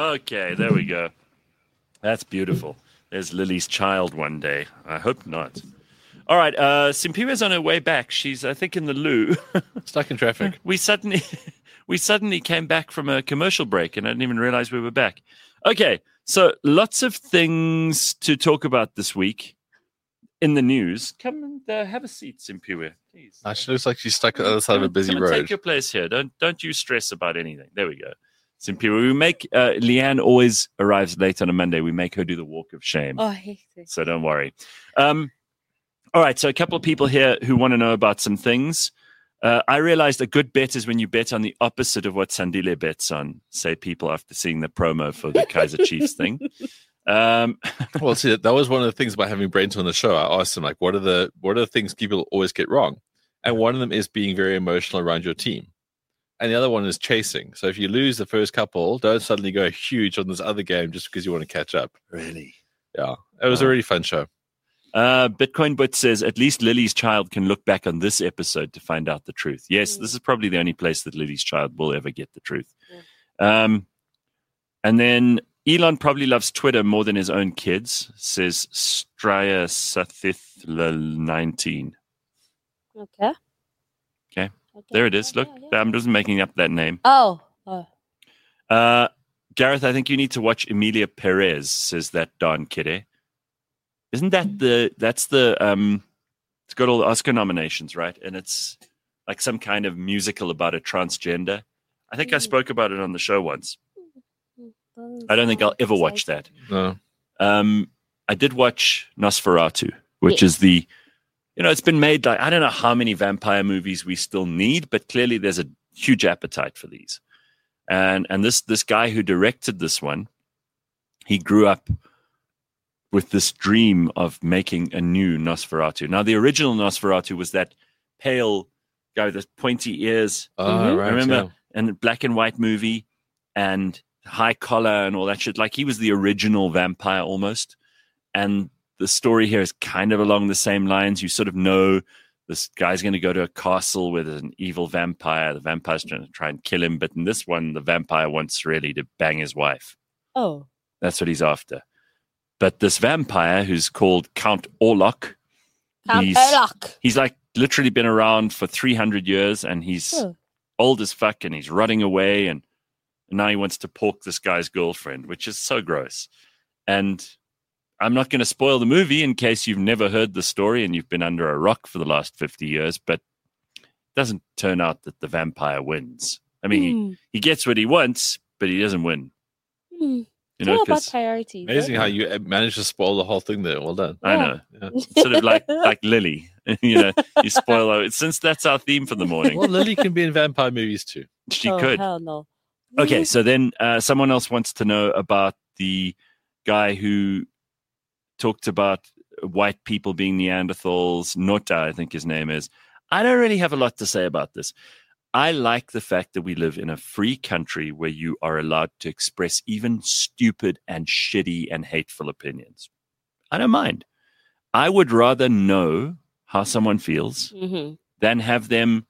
Okay, there we go. That's beautiful. There's Lily's child one day. I hope not. All right, Simpiwa's on her way back. She's, I think, in the loo. Stuck in traffic. We suddenly came back from a commercial break, and I didn't even realize we were back. Okay, so lots of things to talk about this week in the news. Come and have a seat, Simpiwa, please. She looks like she's stuck at the other side of a busy come road. Take your place here. Don't you stress about anything. There we go. Simpiwa, we make Leanne always arrives late on a Monday. We make her do the walk of shame. Oh, I hate it. So don't worry. All right, so a couple of people here who want to know about some things. I realized a good bet is when you bet on the opposite of what Sandile bets on, say people after seeing the promo for the Kaiser Chiefs thing. Well, see, that was one of the things about having Brent on the show. I asked him, like, what are the things people always get wrong? And one of them is being very emotional around your team. And the other one is chasing. So if you lose the first couple, don't suddenly go huge on this other game just because you want to catch up. Really? Yeah. It was a really fun show. Bitcoin But says, at least Lily's child can look back on this episode to find out the truth. Yes, this is probably the only place that Lily's child will ever get the truth. Yeah. And then Elon probably loves Twitter more than his own kids, says Straya Sathith 19. Okay. There it is. Look, I'm just making up that name. Oh. Gareth, I think you need to watch Emilia Perez, says that Don Kidde. Isn't that it's got all the Oscar nominations, right? And it's like some kind of musical about a transgender. I think I spoke about it on the show once. I don't think I'll ever watch that. No. I did watch Nosferatu, which is the, it's been made like, I don't know how many vampire movies we still need, but clearly there's a huge appetite for these. And this guy who directed this one, he grew up with this dream of making a new Nosferatu. Now, the original Nosferatu was that pale guy with the pointy ears. Oh, right. Remember? Yeah. And black and white movie and high collar and all that shit. Like he was the original vampire almost. And the story here is kind of along the same lines. You sort of know this guy's going to go to a castle with an evil vampire. The vampire's trying to try and kill him. But in this one, the vampire wants really to bang his wife. Oh. That's what he's after. But this vampire who's called Count Orlok, he's like literally been around for 300 years and he's old as fuck and he's rotting away and now he wants to pork this guy's girlfriend, which is so gross. And I'm not going to spoil the movie in case you've never heard the story and you've been under a rock for the last 50 years, but it doesn't turn out that the vampire wins. I mean, he gets what he wants, but he doesn't win. It's all about priorities. Amazing how you managed to spoil the whole thing there. Well done. I know. Yeah. Sort of like Lily. You spoil it. Since that's our theme for the morning. Well, Lily can be in vampire movies too. She could. Hell no. Okay, so then someone else wants to know about the guy who talked about white people being Neanderthals. Nota, I think his name is. I don't really have a lot to say about this. I like the fact that we live in a free country where you are allowed to express even stupid and shitty and hateful opinions. I don't mind. I would rather know how someone feels than have them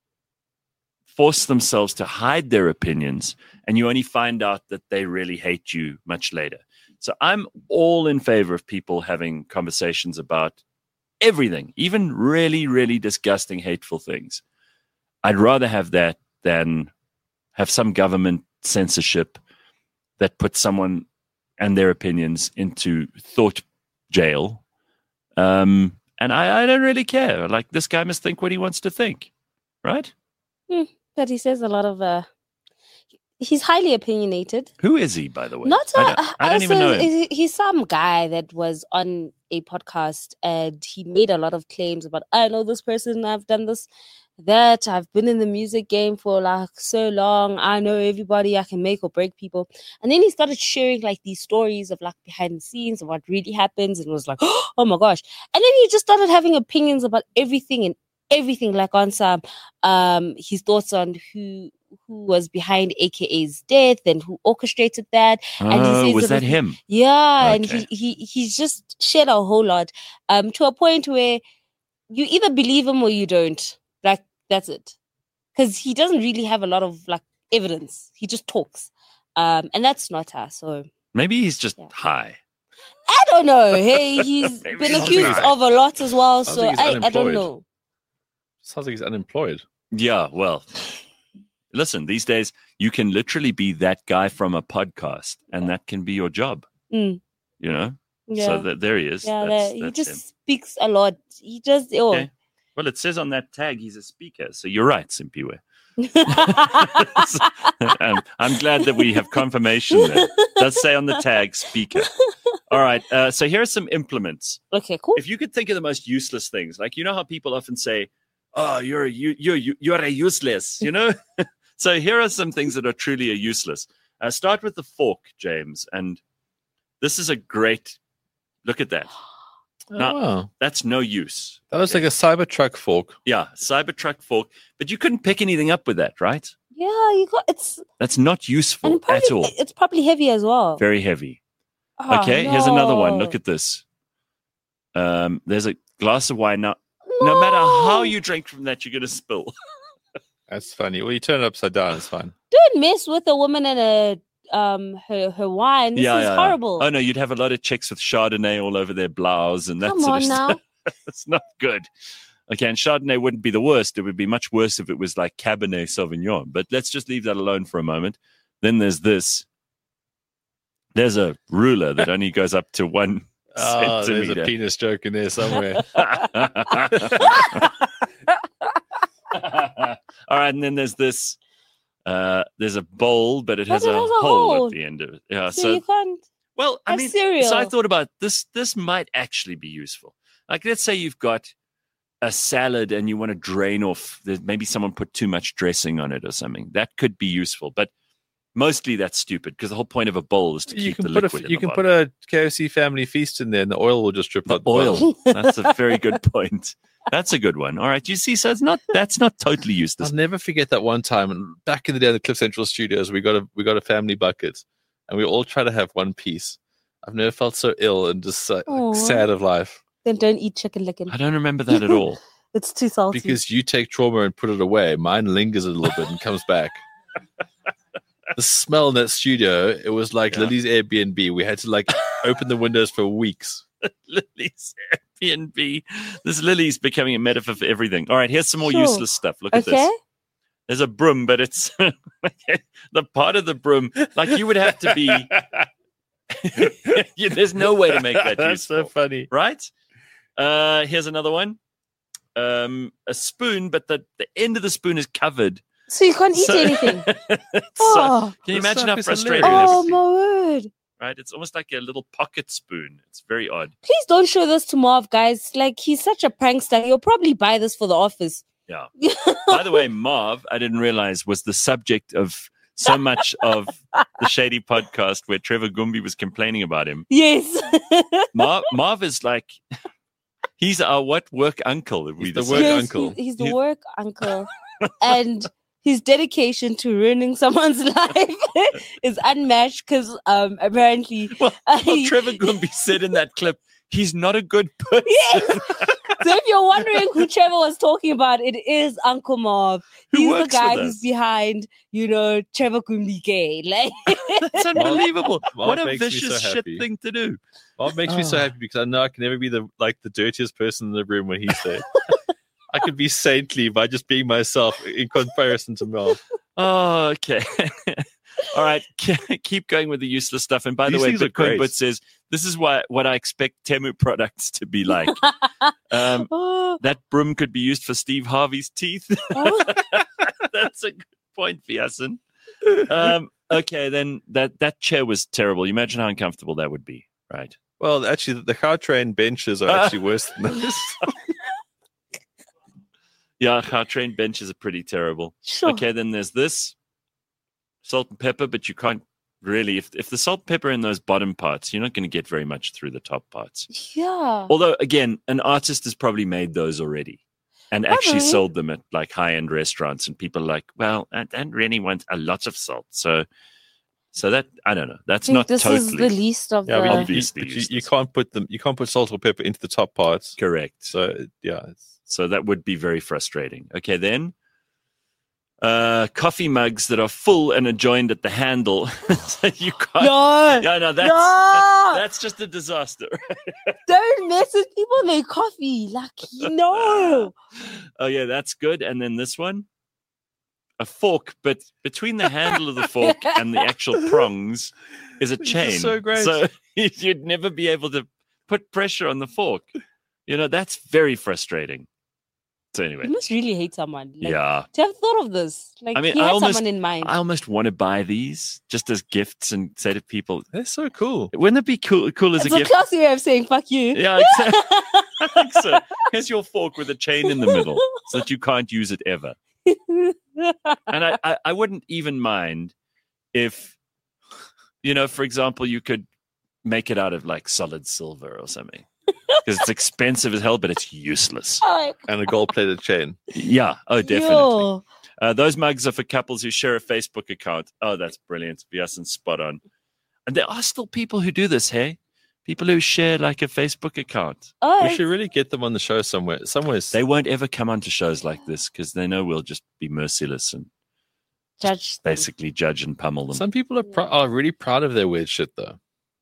force themselves to hide their opinions and you only find out that they really hate you much later. So I'm all in favor of people having conversations about everything, even really, really disgusting, hateful things. I'd rather have that than have some government censorship that puts someone and their opinions into thought jail. And I don't really care. Like, this guy must think what he wants to think, right? But he says a lot of... he's highly opinionated. Who is he, by the way? I don't even know him. He's some guy that was on a podcast and he made a lot of claims about, I know this person, I've done this, that, I've been in the music game for like so long, I know everybody, I can make or break people. And then he started sharing like these stories of like behind the scenes of what really happens and was like, oh my gosh. And then he just started having opinions about everything, like on some his thoughts on who was behind AKA's death and who orchestrated that. And he says was that him? Yeah, okay. And he's just shared a whole lot to a point where you either believe him or you don't. Like, that's it. Because he doesn't really have a lot of like evidence. He just talks. And that's not her. So Maybe he's just Yeah. high. I don't know. Hey, he's Maybe been he's accused high. of a lot as well. Sounds So like he's I don't unemployed. know. Sounds like he's unemployed. Yeah, well, listen, these days you can literally be that guy from a podcast, and that can be your job. Mm. You know? Yeah. So there he is. Yeah, he that's just him. speaks a lot. He just Okay. Well, it says on that tag he's a speaker. So you're right, Simpiwe. I'm glad that we have confirmation there. It does say on the tag speaker. All right. So here are some implements. Okay, cool. If you could think of the most useless things, like you know how people often say, "Oh, you're a useless," you know. So here are some things that are truly a useless. Start with the fork, James, and this is a great look at that. Now, wow. That's no use. That looks like a Cybertruck fork. Yeah, Cybertruck fork, but you couldn't pick anything up with that, right? Yeah, you got it's That's not useful and probably, at all. it's probably heavy as well. Very heavy. Oh, Okay, here's another one. no. Look at this. There's a glass of wine. Now, no matter how you drink from that, you're going to spill. That's funny. Well, you turn it upside down. It's fine. Don't mess with a woman and a her wine. This is horrible. Oh no, you'd have a lot of chicks with Chardonnay all over their blouse and that Come sort on of now. stuff. It's not good. Okay, and Chardonnay wouldn't be the worst. It would be much worse if it was like Cabernet Sauvignon. But let's just leave that alone for a moment. Then there's this. There's a ruler that only goes up to 1 Oh, there's centimeter. a penis joke in there somewhere. All right, and then there's this. There's a bowl, but it But has it a has a hole hole. at the end of it. Yeah, so you can't well, I have mean, cereal. so I thought about this. This might actually be useful. Like, let's say you've got a salad and you want to drain off. Maybe someone put too much dressing on it or something. That could be useful, but mostly that's stupid because the whole point of a bowl is to You keep can the put liquid. you can put a KFC family feast in there, and the oil will just drip the out the bottom. oil. That's a very good point. That's a good one. All right, you see, so that's not totally useless. I'll never forget that one time back in the day at the Cliff Central Studios. We got a family bucket, and we all try to have one piece. I've never felt so ill and just Aw. sad of life then don't eat chicken licken. I don't remember that at all. It's too salty. because you take trauma and put it away. Mine lingers a little bit and comes back. The smell in that studio, it was like Yeah. Lily's Airbnb. We had to like open the windows for weeks. Lily's Airbnb. This Lily's becoming a metaphor for everything. All right, here's some more Sure. useless stuff. Look at okay. this. There's a broom, but it's the part of the broom. Like you would have to be. There's no way to make that That's useful, so funny. right? Here's another one. A spoon, but the end of the spoon is covered. So you can't eat So- anything. So, Oh, can you This imagine stuff how is frustrating hilarious. oh it is? my word. Right? It's almost like a little pocket spoon. It's very odd. Please don't show this to Marv, guys. Like, he's such a prankster. He'll probably buy this for the office. Yeah. By the way, Marv, I didn't realize, was the subject of so much of the Shady podcast where Trevor Gumbi was complaining about him. Yes. Marv is like, he's our work uncle. He's the decide. work Yes, uncle. He's the work uncle. And his dedication to ruining someone's life is unmatched because apparently. Well, he- Trevor Gumbi said in that clip, he's not a good person. Yes. So if you're wondering who Trevor was talking about, it is Uncle Marv. Who He's the works guy with who's us. behind, Trevor Gumbi gay. Like, It's unbelievable. Marv What a makes me vicious so shit happy. thing to do. Well, it makes me so Oh. happy because I know I can never be the dirtiest person in the room when he's there. I could be saintly by just being myself in comparison to Mel. Oh, okay. All right. Keep going with the useless stuff. And by These the way, things are Bitcoin great. Bit says, this is what I expect Temu products to be like. oh, That broom could be used for Steve Harvey's teeth. oh. That's a good point, Fiasen. Okay, then that chair was terrible. You imagine how uncomfortable that would be, right? Well, actually, the car train benches are actually worse than this. Yeah, our train benches are pretty terrible. Sure. Okay, then there's this salt and pepper, but you can't really, if the salt and pepper in those bottom parts, you're not going to get very much through the top parts. Yeah. Although, again, an artist has probably made those already and actually Probably. sold them at like high-end restaurants, and people are like, well, I don't really want a lot of salt. So that, I don't know. That's I think not this is the totally least of Yeah, the. Obviously but you useless. can't put salt or pepper into the top parts. correct. So yeah, So that would be very frustrating. Okay, then coffee mugs that are full and are joined at the handle. So you can't. No, No, no. that's just a disaster. Don't mess with people in their coffee. Like, no. Oh yeah, that's good. And then this one, a fork, but between the handle of the fork and the actual prongs is a chain. is so great. So you'd never be able to put pressure on the fork. That's very frustrating. So anyway, You must really hate someone. Like, yeah. to have thought of this. Like, I mean, he had someone in mind. I almost want to buy these just as gifts and say to people, They're so cool. wouldn't it be cool as It's a a gift? classy way of saying fuck you. Yeah, exactly. I think so. Here's your fork with a chain in the middle so that you can't use it ever. And I wouldn't even mind if, for example, you could make it out of like solid silver or something. Because it's expensive as hell, but it's useless. And a gold-plated chain. Yeah. Oh, definitely. Yo. Those mugs are for couples who share a Facebook account. Oh, that's brilliant. Yes, and spot on. And there are still people who do this, hey? People who share like a Facebook account. Oh, We should really get them on the show somewhere. They won't ever come onto shows like this because they know we'll just be merciless and judge them. basically judge and pummel them. Some people are really proud of their weird shit, though.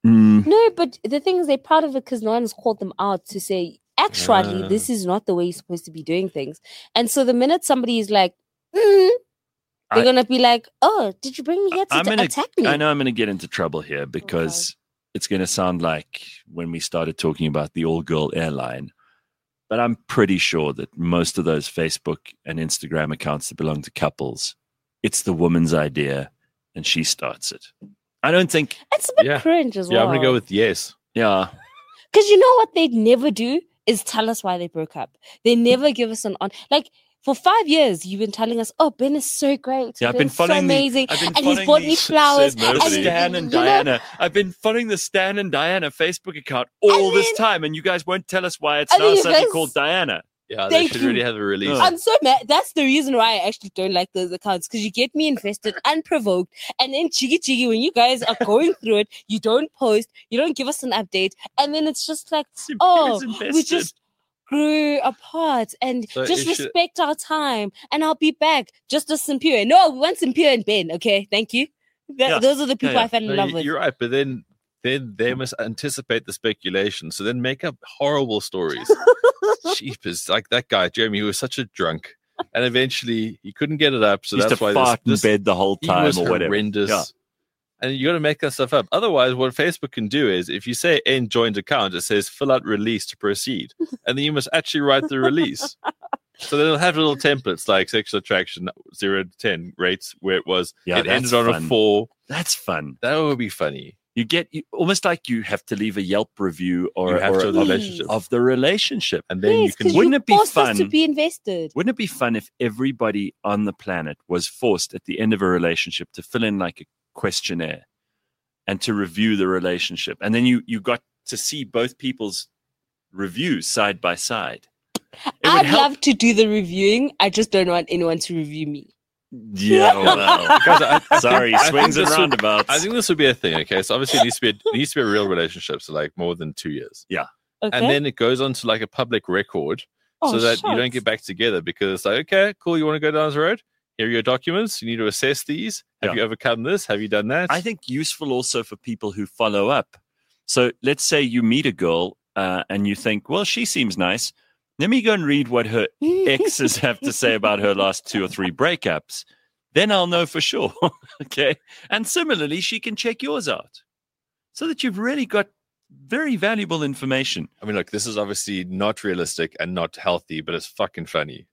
No, but the thing is, they're proud of it because no one's called them out to say, actually, Ah. this is not the way you're supposed to be doing things. And so the minute somebody is like, they're going to be like, oh, did you bring me here to attack me? I know I'm going to get into trouble here because it's going to sound like when we started talking about the all-girl airline. But I'm pretty sure that most of those Facebook and Instagram accounts that belong to couples, it's the woman's idea and she starts it. I don't think... It's a bit cringe as well. Yeah, I'm going to go with yes. Yeah. Because you know what they'd never do is tell us why they broke up. They never give us an on. Like, for 5 years, you've been telling us, oh, Ben is so great. Yeah, I've been following so amazing. I've been and he's bought me flowers. said nobody. And Stan and Diana. I've been following the Stan and Diana Facebook account all this time, and you guys won't tell us why it's and now then you suddenly guys- called Diana. Yeah, they Thank should you. really have a release. I'm so mad. That's the reason why I actually don't like those accounts, because you get me invested unprovoked, and then cheeky when you guys are going through it, you don't post, you don't give us an update, and then it's just like, oh, we just grew apart, and So just it should- respect our time, and I'll be back. Just as Simpure. No, we want Simpure and Ben. Okay, thank you. Yeah. Those are the people Yeah. I fell in No, love with. You're right, but then they must anticipate the speculation, so then make up horrible stories. Jeepers, like that guy Jeremy, who was such a drunk, and eventually he couldn't get it up, so Used that's to why fart this in bed the whole he time was or whatever. horrendous. Yeah. And you got to make that stuff up. Otherwise, what Facebook can do is, if you say end joined account, it says fill out release to proceed, and then you must actually write the release. So then it'll have little templates like sexual attraction 0 to 10 rates, where it was Yeah, it ended that's on fun. a 4. That's fun. That would be funny. You almost like you have to leave a Yelp review or You have to a- have the relationship. of the relationship. And then you Yes, can 'cause Wouldn't you it be forced us fun? to be invested? Wouldn't it be fun if everybody on the planet was forced at the end of a relationship to fill in like a questionnaire and to review the relationship? And then you got to see both people's reviews side by side. It would I'd help. love to do the reviewing. I just don't want anyone to review me. Yeah, well, Guys, I sorry, think swings and this would- roundabouts. I think this would be a thing. Okay, so obviously it needs to be a real relationship, so like more than 2 years, Okay. and then it goes on to like a public record, Oh, so that you don't shucks. get back together, because it's like, okay, cool, you want to go down this road? Here are your documents. You need to assess these. Have Yeah. you overcome this? Have you done that? I think useful also for people who follow up. So let's say you meet a girl and you think, well, she seems nice. Let me go and read what her exes have to say about her last 2 or 3 breakups. Then I'll know for sure. Okay. And similarly, she can check yours out so that you've really got very valuable information. I mean, look, this is obviously not realistic and not healthy, but it's fucking funny.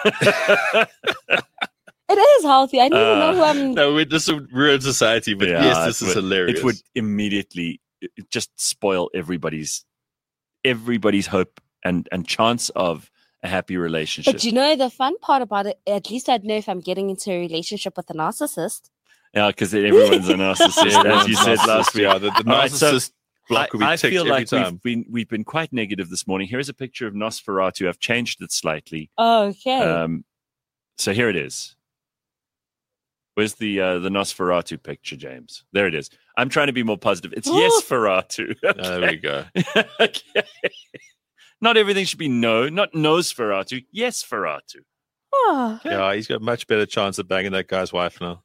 It is healthy. I don't even know who I'm. No, this would ruin society, but Yeah, yes, this it is would- hilarious. It would immediately just spoil everybody's hope and chance of a happy relationship. But you know, the fun part about it, at least I'd know if I'm getting into a relationship with a narcissist. Yeah, because everyone's a narcissist, as you said last week. Yeah, the All right, so narcissist block will be I ticked feel every like time. we've been quite negative this morning. Here's a picture of Nosferatu. I've changed it slightly. Okay. So here it is. Where's the Nosferatu picture, James? There it is. I'm trying to be more positive. It's yes, Ferratu. There we go. Okay. Not everything should be no, not Nosferatu. Yes, Ferratu. Oh, Yeah, he's got a much better chance of banging that guy's wife now.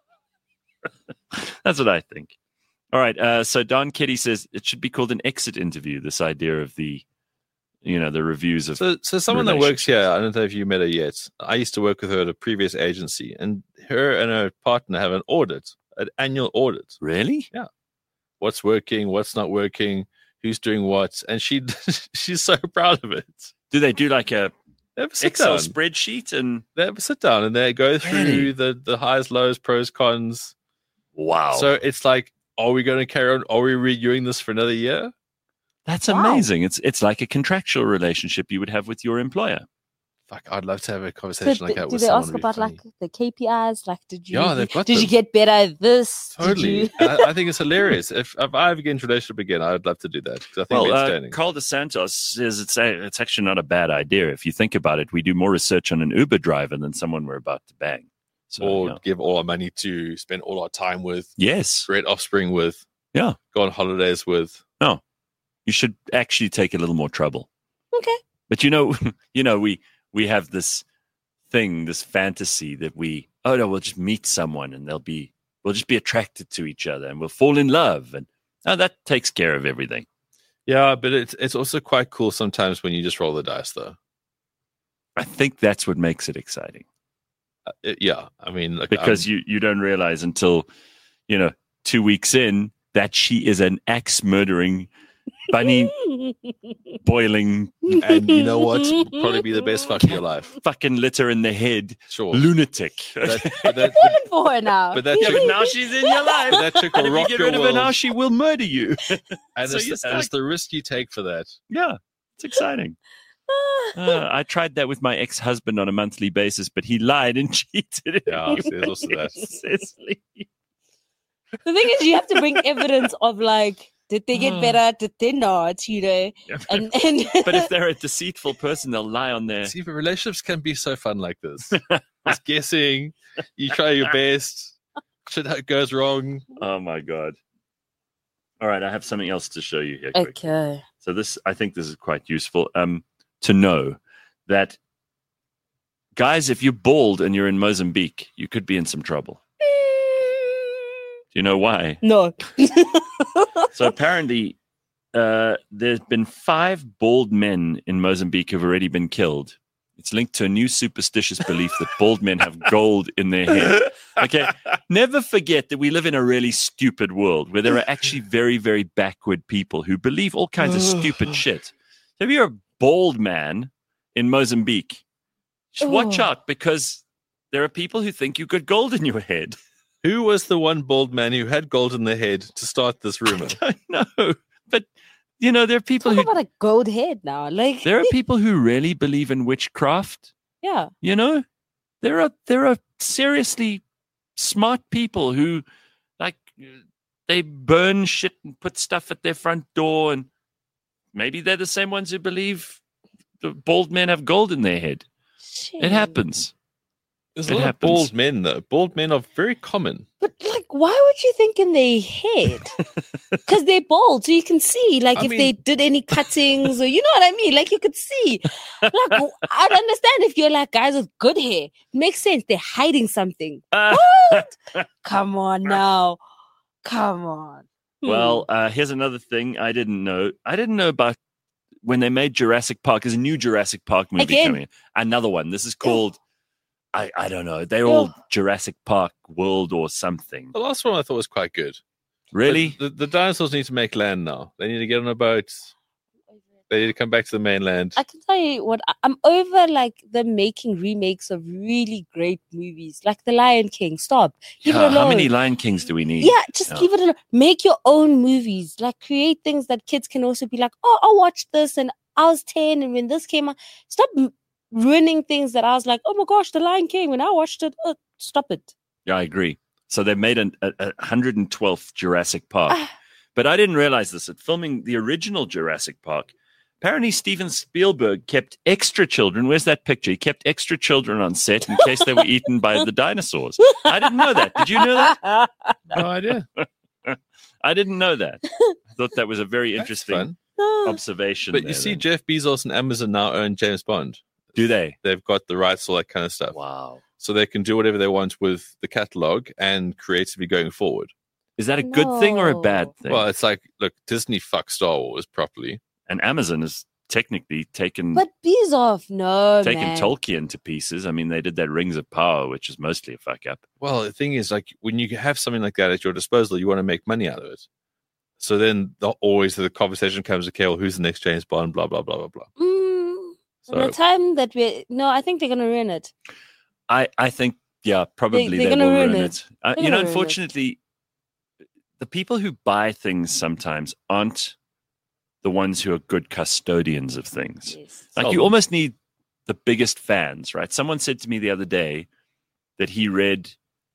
That's what I think. All right. So Don Kitty says it should be called an exit interview. This idea of the reviews of. So someone that works here, I don't know if you met her yet. I used to work with her at a previous agency, and her and her partner have an annual audit. Really? Yeah. What's working? What's not working? Who's doing what? And she's so proud of it. Do they do like a They have a sit Excel down. spreadsheet and They have a sit down and they go through the highs, lows, pros, cons. wow. So it's like, are we going to carry on? Are we redoing this for another year? That's Wow. amazing. It's like a contractual relationship you would have with your employer. Fuck, I'd love to have a so conversation like that do with they someone. ask It'd be about funny. like the KPIs? Like, did you? Yeah, they've got Did you them. get better at this? Did Totally. you- And I think it's hilarious. If I ever get into a relationship again, I'd love to do that because I think it's entertaining. Carl DeSantos says it's actually not a bad idea. If you think about it, we do more research on an Uber driver than someone we're about to bang. So, Or yeah. give all our money to spend all our time with, Yes, create offspring with, Yeah. go on holidays with. you should actually take a little more trouble. Okay. But we have this thing, this fantasy that we'll just meet someone and we'll just be attracted to each other and we'll fall in love, and that takes care of everything. Yeah, but it's also quite cool sometimes when you just roll the dice, though. I think that's what makes it exciting, Yeah, I mean, like, because you don't realize until 2 weeks in that she is an axe murdering, bunny boiling, and you know what? Probably be the best fuck of your life. fucking litter in the head Sure. lunatic. But Falling for her now. but that Yeah, chick, but now she's in your life. but that chick And will if rock you get your rid of her world. now, she will murder you. And So it's, you're and it's the risk you take for that. Yeah, it's exciting. I tried that with my ex-husband on a monthly basis, but he lied and cheated. Yeah, so there's also that. Incessantly. The thing is, you have to bring evidence of like, did they get better? Did they not? Yeah, And but if they're a deceitful person, they'll lie on their. See, but relationships can be so fun like this. It's guessing. You try your best. Shit goes wrong. Oh my god! All right, I have something else to show you here. Quick. okay. So I think this is quite useful. To know that, guys, if you're bald and you're in Mozambique, you could be in some trouble. Do you know why? No. So apparently, there's been 5 bald men in Mozambique who've already been killed. It's linked to a new superstitious belief that bald men have gold in their head. Okay, never forget that we live in a really stupid world where there are actually very, very backward people who believe all kinds of stupid shit. So if you're a bald man in Mozambique, just watch out, because there are people who think you've got gold in your head. Who was the one bald man who had gold in their head to start this rumor? I don't know, but there are people Talk who about a gold head now. Like, there are people who really believe in witchcraft. yeah. There are seriously smart people who, like, they burn shit and put stuff at their front door, and maybe they're the same ones who believe the bald men have gold in their head. It happens. There's It a lot happens. of bald men, though. Bald men are very common. But like, why would you think in their head? Because they're bald, so you can see. Like, I if mean- they did any cuttings, or you know what I mean. Like, you could see. Like, I'd understand if you're like guys with good hair. Makes sense. They're hiding something. Come on now. Come on. Well, here's another thing I didn't know. I didn't know about when they made Jurassic Park. There's a new Jurassic Park movie Again. coming. Another one. This is called, I don't know. They're all Jurassic Park World or something. The last one I thought was quite good. Really? But the dinosaurs need to make land now. They need to get on a boat. They need to come back to the mainland. I can tell you what, I'm over like the making remakes of really great movies, like The Lion King. Stop. Leave it Yeah, alone. how many Lion Kings do we need? Yeah, just Yeah. leave it alone. Make your own movies. Like, create things that kids can also be like, oh, I'll watch this. And I was 10, and when this came out, stop ruining things that I was like, oh my gosh, The Lion King. When I watched it, stop it. Yeah, I agree. So they made a 112th Jurassic Park. Ah. But I didn't realize this. At filming the original Jurassic Park, apparently Steven Spielberg kept extra children. Where's that picture? He kept extra children on set in case they were eaten by the dinosaurs. I didn't know that. Did you know that? No idea. I didn't know that. I thought that was a very That's interesting fun. No. observation. But there you see, then. Jeff Bezos and Amazon now own James Bond. Do they? They've got the rights, all that kind of stuff. Wow. So they can do whatever they want with the catalog and creatively going forward. Is that a good thing or a bad thing? Well, it's like, look, Disney fucked Star Wars properly. And Amazon has technically taken But Bezos, no, taken man. Tolkien to pieces. I mean, they did that Rings of Power, which is mostly a fuck up. Well, the thing is, like, when you have something like that at your disposal, you want to make money out of it. So then always the conversation comes, okay, well, who's the next James Bond, blah, blah, blah, blah, blah. In the time that I think they're going to ruin it. I think, yeah, probably They're they gonna will ruin ruin it. it. You know, unfortunately, the people who buy things sometimes aren't the ones who are good custodians of things. Yes. Like, you almost need the biggest fans, right? Someone said to me the other day that he read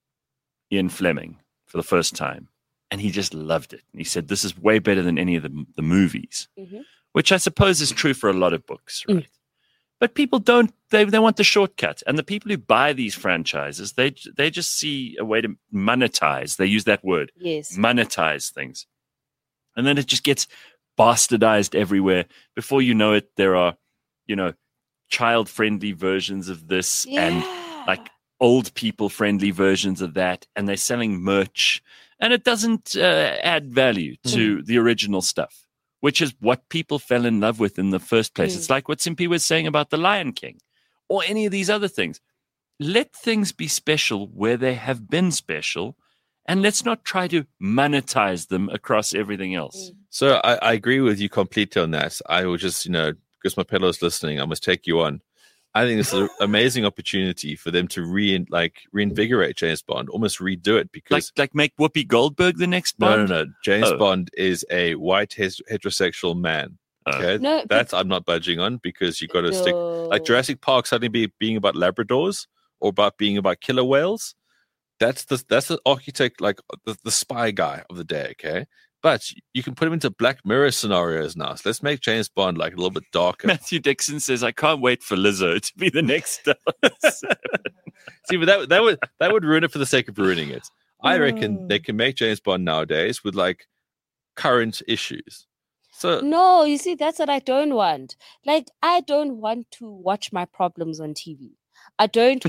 Ian Fleming for the first time, and he just loved it. And he said, this is way better than any of the movies, which I suppose is true for a lot of books, right? But people don't, they want the shortcut. And the people who buy these franchises, they just see a way to monetize. They use that word. Yes. Monetize things. And then it just gets bastardized everywhere. Before you know it, there are, you know, child-friendly versions of this and like old people-friendly versions of that. And they're selling merch. And it doesn't add value to the original stuff, which is what people fell in love with in the first place. It's like what Simpy was saying about The Lion King or any of these other things. Let things be special where they have been special, and let's not try to monetize them across everything else. So I agree with you completely on that. I will just, you know, because my fellow's listening, I must take you on. I think it's an amazing opportunity for them to reinvigorate James Bond, almost redo it, because like make Whoopi Goldberg the next Bond. No. James Bond is a white heterosexual man. Okay, No, that's I'm not budging on, because you got to stick. Like Jurassic Park suddenly being about Labradors or about being about killer whales. That's the architect, like the spy guy of the day. Okay. But you can put him into Black Mirror scenarios now. So let's make James Bond like a little bit darker. Matthew Dixon says, "I can't wait for Lizzo to be the next star." See, but that would ruin it for the sake of ruining it. I reckon they can make James Bond nowadays with like current issues. So no, you see, that's what I don't want. Like, I don't want to watch my problems on TV. I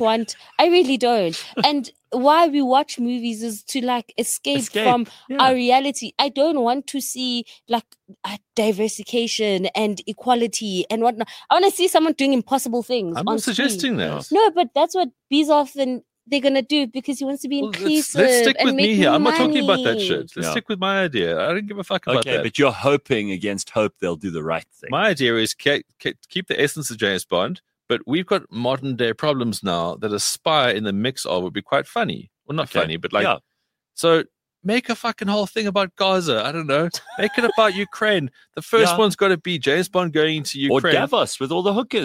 really don't. And why we watch movies is to like escape from our reality. I don't want to see like diversification and equality and whatnot. I want to see someone doing impossible things. I'm not suggesting that. No, but that's what Bezos and they're gonna do, because he wants to be inclusive. Let's stick with me here. I'm not money. talking about that shit. Let's stick with my idea. I don't give a fuck about that. Okay, but you're hoping against hope they'll do the right thing. My idea is keep the essence of James Bond, but we've got modern day problems now that a spy in the mix of would be quite funny. Well, not funny, but like, so make a fucking whole thing about Gaza. I don't know. Make it about Ukraine. The first one's got to be James Bond going into Ukraine. Or Davos with all the hookers.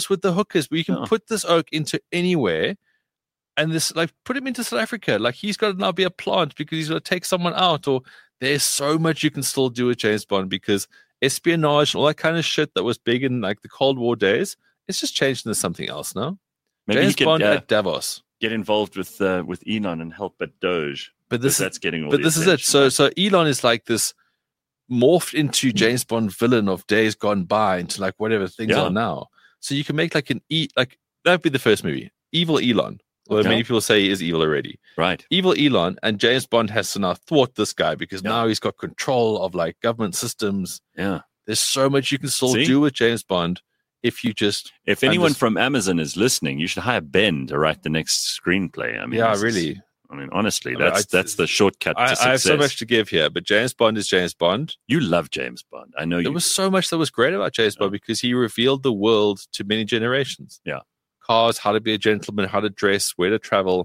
But you can put this oak into anywhere. And this, like, put him into South Africa. Like, he's got to now be a plant because he's got to take someone out. Or there's so much you can still do with James Bond, because espionage and all that kind of shit that was big in like the Cold War days, it's just changed into something else now. Maybe James Bond at Davos. Get involved with Elon and help at Doge. But that's getting all. But this is it. So Elon is like this morphed into James Bond villain of days gone by into like whatever things are now. So you can make like that'd be the first movie, Evil Elon. Well, many people say he is evil already. Right. Evil Elon, and James Bond has to now thwart this guy, because now he's got control of like government systems. Yeah. There's so much you can still do with James Bond if you just... If anyone from Amazon is listening, you should hire Ben to write the next screenplay. I mean, really. Honestly, that's the shortcut to success. I have so much to give here, but James Bond is James Bond. You love James Bond. I know you. There was so much that was great about James Bond, because he revealed the world to many generations. Yeah. Cars, how to be a gentleman, how to dress, where to travel,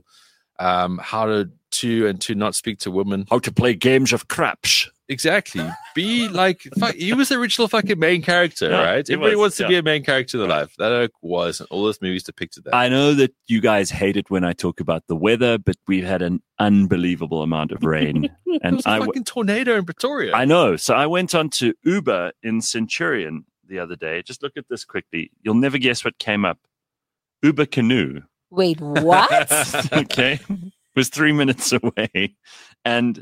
how to not speak to women, how to play games of craps. Exactly. Be like, he was the original fucking main character, right? Everybody wants to be a main character in their life. That was, and all those movies depicted that. I know that you guys hate it when I talk about the weather, but we've had an unbelievable amount of rain. And a fucking tornado in Pretoria. I know. So I went on to Uber in Centurion the other day. Just look at this quickly. You'll never guess what came up. Uber Canoe. Wait, what? Okay. It was 3 minutes away. And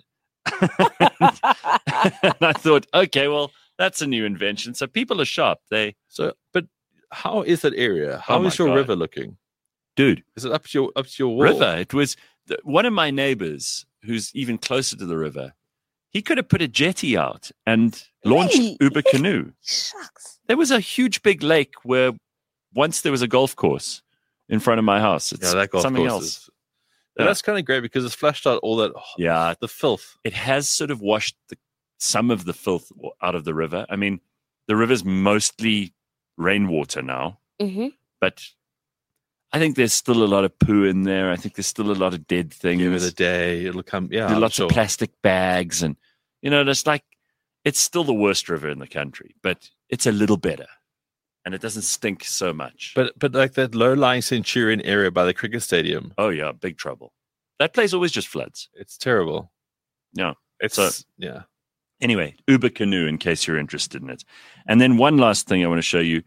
I thought, okay, well, that's a new invention. So people are sharp. But how is that area? How Oh is my your God. river looking? Dude, Is it up to your wall? river. It was one of my neighbors who's even closer to the river. He could have put a jetty out and launched Really? Uber Canoe. Shucks. There was a huge big lake where once there was a golf course in front of my house. It's Yeah, that golf something course else. is. Yeah, that's kind of great because it's flushed out all that. Yeah, the filth. it has sort of washed some of the filth out of the river. I mean, the river's mostly rainwater now, Mm-hmm. but I think there's still a lot of poo in there. I think there's still a lot of dead things. Give it a day, it'll come. Yeah, There are I'm lots sure. of plastic bags, and it's like it's still the worst river in the country, but it's a little better, and it doesn't stink so much. But like that low-lying Centurion area by the cricket stadium, oh yeah, big trouble. That place always just floods. it's terrible. Yeah. It's So- yeah. Anyway, Uber Canoe, in case you're interested in it. And then one last thing I want to show you.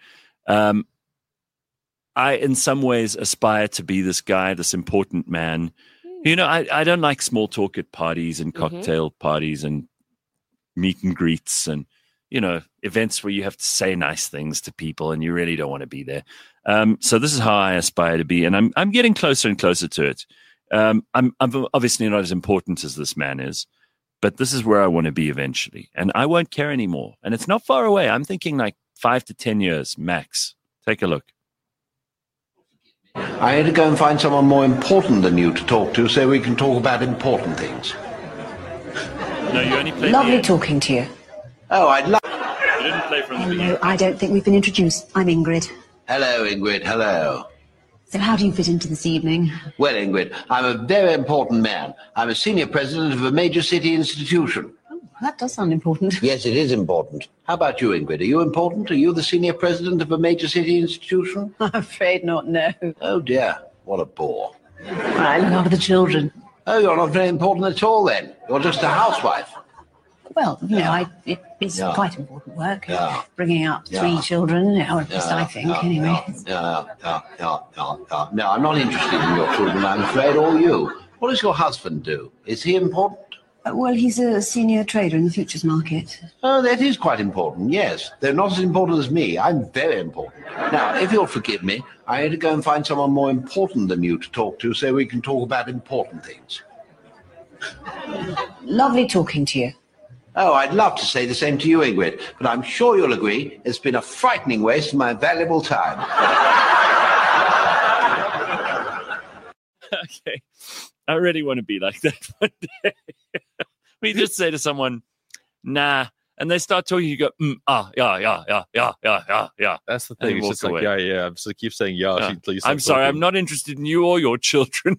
I, in some ways, aspire to be this guy, this important man. I don't like small talk at parties and cocktail parties and meet and greets and, events where you have to say nice things to people and you really don't want to be there. So this is how I aspire to be. And I'm getting closer and closer to it. I'm obviously not as important as this man is, but this is where I want to be eventually. And I won't care anymore. And it's not far away. I'm thinking like 5 to 10 years max. Take a look. I had to go and find someone more important than you to talk to so we can talk about important things. No, you only played Lovely the end. talking to you. Oh, I'd love... You didn't play from the beginning. Hello, I don't think we've been introduced. I'm Ingrid. Hello, Ingrid, hello. So how do you fit into this evening? Well, Ingrid, I'm a very important man. I'm a senior president of a major city institution. Oh, that does sound important. Yes, it is important. How about you, Ingrid? Are you important? Are you the senior president of a major city institution? I'm afraid not, no. Oh, dear. What a bore. I look after the children. Oh, you're not very important at all, then. You're just a housewife. Well, it is Yeah. quite important work. Yeah. Bringing up Yeah. 3 children, or at least I think, anyway. No, I'm not interested in your children, I'm afraid, or you. What does your husband do? Is he important? Well, he's a senior trader in the futures market. Oh, that is quite important, yes. They're not as important as me. I'm very important. Now, if you'll forgive me, I had to go and find someone more important than you to talk to so we can talk about important things. Lovely talking to you. Oh, I'd love to say the same to you, Ingrid, but I'm sure you'll agree it's been a frightening waste of my valuable time. Okay. I really want to be like that one day. We just say to someone, nah, and they start talking, you go, yeah. That's the And thing. you It's walk just like, away. yeah. So keep saying yeah. Yeah. Until you I'm start sorry, I'm talking. not interested in you or your children.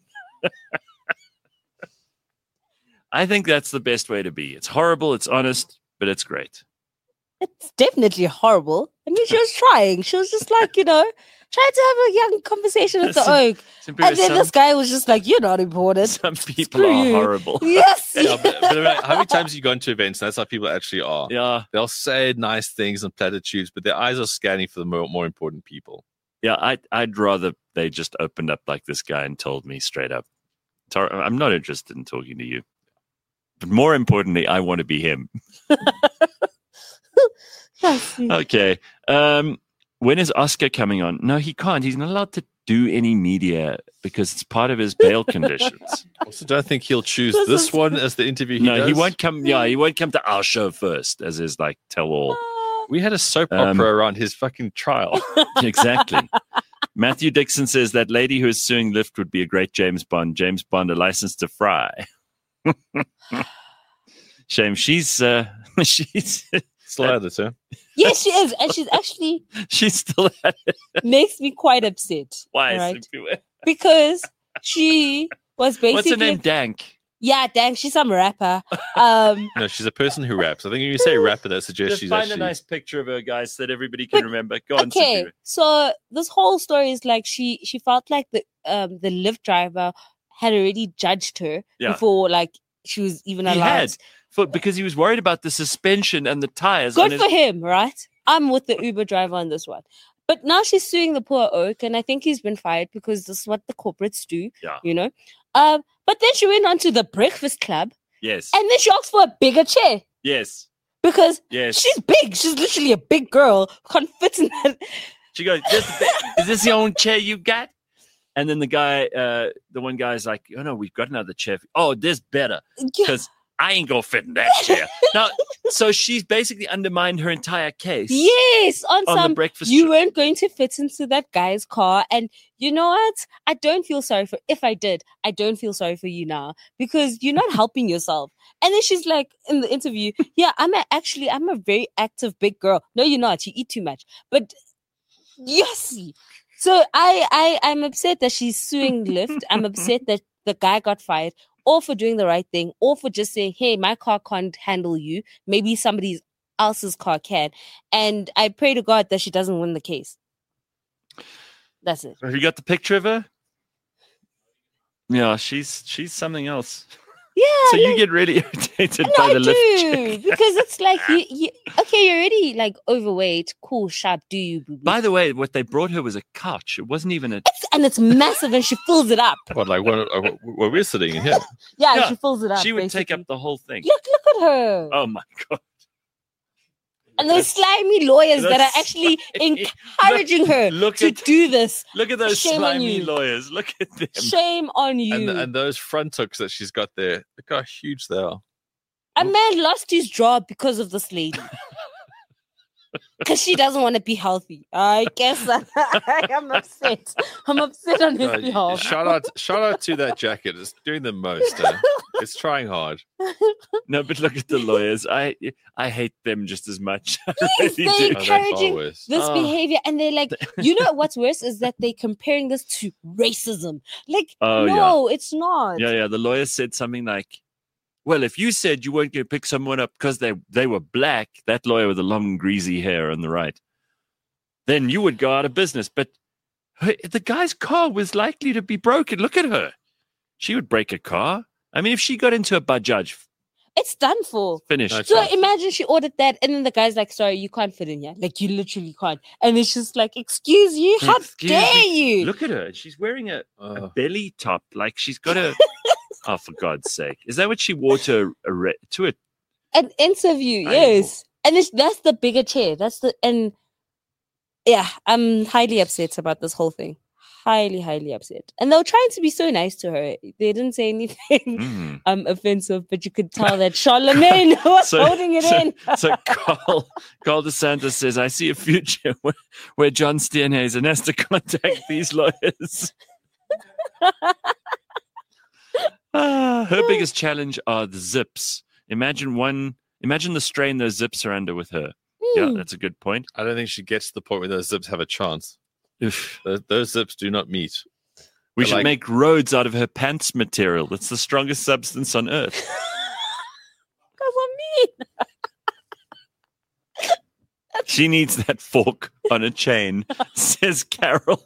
I think that's the best way to be. It's horrible, it's honest, but it's great. It's definitely horrible. I mean, she was trying. She was just like, trying to have a young conversation with the Listen, oak. Simply And then some, this guy was just like, you're not important. some people Screw are you. horrible. Yes. Yeah, but I mean, how many times you go into events? And that's how people actually are. Yeah. They'll say nice things and platitudes, but their eyes are scanning for the more important people. Yeah, I'd rather they just opened up like this guy and told me straight up, I'm not interested in talking to you. But more importantly, I want to be him. Yes. Okay. When is Oscar coming on? No, he can't. He's not allowed to do any media because it's part of his bail conditions. Also, don't think he'll choose This this is- one as the interview. No, he does. won't come. Yeah, he won't come to our show first as his like tell all. We had a soap opera around his fucking trial. Exactly. Matthew Dixon says that lady who is suing Lyft would be a great James Bond. James Bond, a license to fry. Shame. She's Still at it, huh? Yes, she is. And she's actually she's still at it. makes me quite upset. Why? Right? Simply- Because she was basically. What's her name? Dank. Yeah, dang, she's some rapper. No, she's a person who raps. I think when you say rapper, that suggests Just she's find actually. a nice picture of her, guys, so that everybody can remember. Go on. Okay, Sibiru. so this whole story is like she felt like the Lyft driver had already judged her Yeah. before like she was even He allowed. had, because he was worried about the suspension and the tires. Good on his- for him, right? I'm with the Uber driver on this one. But now she's suing the poor oak, and I think he's been fired because this is what the corporates do. Yeah. You know? But then she went on to the Breakfast Club, Yes. and then she asked for a bigger chair Yes. because Yes. she's big. She's literally a big girl. Can't fit in that. She goes, is this the only chair you got? And then the one guy's like, oh no, we've got another chair. Oh, this better because I ain't gonna fit in that chair. Now, so she's basically undermined her entire case. Yes, on the breakfast you show. weren't going to fit into that guy's car. And you know what? I don't feel sorry if I did, I don't feel sorry for you now because you're not helping yourself. And then she's like in the interview, yeah, I'm a very active big girl. No, you're not. You eat too much. But yes. So I'm upset that she's suing Lyft. I'm upset that the guy got fired. Or for doing the right thing, or for just saying, hey, my car can't handle you. Maybe somebody else's car can. And I pray to God that she doesn't win the case. That's it. Have you got the picture of her? Yeah, she's something else. Yeah. So you get really irritated by the Lyft chick. Because it's like, okay, you're already like overweight. Cool, sharp, do you, boo-boo? By the way, what they brought her was a couch. It wasn't even a... And it's massive and she fills it up. What, like where we're sitting in here? Yeah, she fills it up. She would basically. take up the whole thing. Look at her. Oh my God. And those slimy lawyers that are actually encouraging her to do this. Look at those Shame on slimy you. lawyers. Look at them. Shame on you. And those front hooks that she's got there, look how huge they are. A man lost his job because of this lady. Because she doesn't want to be healthy. I guess I'm upset. I'm upset on his behalf. Shout out to that jacket. It's doing the most. It's trying hard. No, but look at the lawyers. I hate them just as much. Yes, they're encouraging worse. this behavior. And they're like, you know what's worse is that they're comparing this to racism. Like, no, it's not. Yeah. The lawyer said something like, well, if you said you weren't going to pick someone up because they were black, that lawyer with the long greasy hair on the right, then you would go out of business. But the guy's car was likely to be broken. Look at her. She would break a car. I mean, if she got into a Bajaj, it's done for. Finished. So imagine she ordered that and then the guy's like, sorry, you can't fit in here. Like, you literally can't. And it's just like, excuse you? How dare you? Look at her. She's wearing a belly top. Like, she's got a... Oh, for God's sake. Is that what she wore to an interview? Yes. And that's the bigger chair. Yeah, I'm highly upset about this whole thing. Highly, highly upset. And they were trying to be so nice to her. They didn't say anything offensive, but you could tell that Charlemagne was holding it in. So Carl DeSantis says, I see a future where John Steenhuisen has to contact these lawyers. Her biggest challenge are the zips. Imagine the strain those zips are under with her. Yeah, that's a good point. I don't think she gets to the point where those zips have a chance. Those zips do not meet. We should make roads out of her pants material. That's the strongest substance on earth. Because I'm mean. She needs that fork on a chain, says Carol.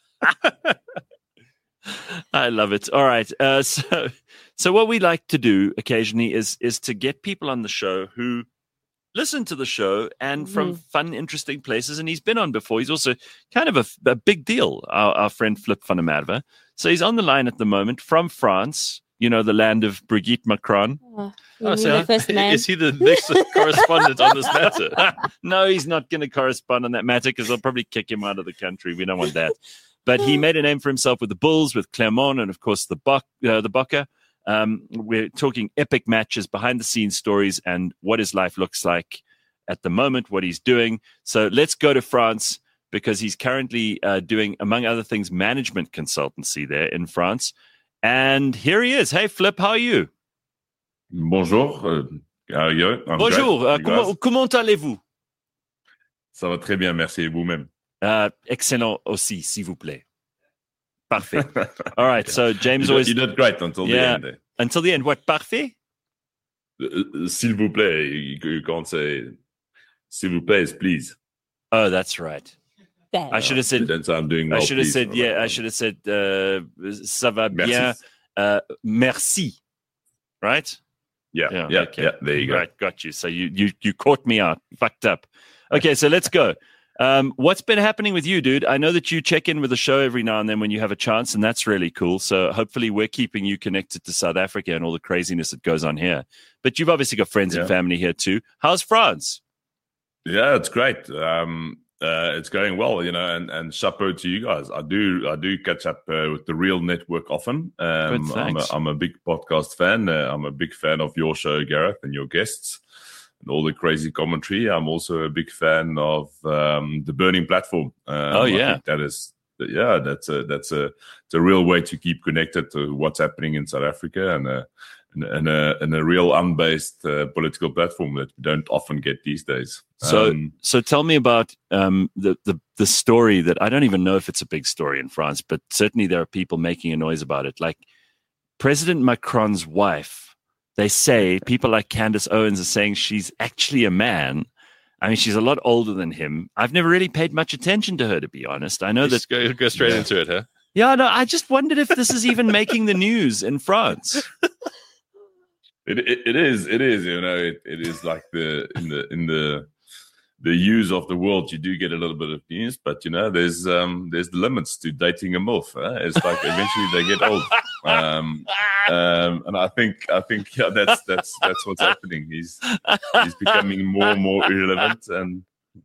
I love it. All right. So what we like to do occasionally is to get people on the show who listen to the show and from fun, interesting places. And he's been on before. He's also kind of a big deal, our friend Flip van der Merwe. So he's on the line at the moment from France, the land of Brigitte Macron. Is he the next correspondent on this matter? No, he's not going to correspond on that matter because they'll probably kick him out of the country. We don't want that. But he made a name for himself with the Bulls, with Clermont, and of course the Bokke. We're talking epic matches, behind-the-scenes stories, and what his life looks like at the moment, what he's doing. So let's go to France because he's currently doing, among other things, management consultancy there in France. And here he is. Hey, Flip, how are you? Bonjour. How are you? Bonjour. Comment allez-vous? Ça va très bien, merci. Et vous-même? Excellent aussi, s'il vous plaît. Parfait. All right. So James always... You did great until the end. Until the end. What? Parfait? S'il vous plaît. You can't say s'il vous plaît is please. Oh, that's right. I should have said... I'm doing well, I should have said, I should have said ça va bien. Merci. Right? Yeah. There you go. Right. Got you. So you caught me out. Fucked up. Okay. So let's go. What's been happening with you, dude? I know that you check in with the show every now and then when you have a chance, and that's really cool. So hopefully we're keeping you connected to South Africa and all the craziness that goes on here. But you've obviously got friends and family here too. How's France? Yeah, it's great. It's going well, and chapeau to you guys. I do catch up with the Real Network often. Good, thanks. I'm a big podcast fan. I'm a big fan of your show, Gareth, and your guests, and all the crazy commentary. I'm also a big fan of the Burning Platform. Oh yeah, I think that's a real way to keep connected to what's happening in South Africa, and a real unbased political platform that we don't often get these days. So tell me about the story that I don't even know if it's a big story in France, but certainly there are people making a noise about it. Like President Macron's wife, they say people like Candace Owens are saying she's actually a man. I mean, she's a lot older than him. I've never really paid much attention to her, to be honest. I know Just go straight into it, huh? Yeah, no, I just wondered if this is even making the news in France. It is. It is like in the use of the world, you do get a little bit of news, but there's the limits to dating a MILF. It's like eventually they get old, and I think that's what's happening. He's becoming more and more irrelevant, and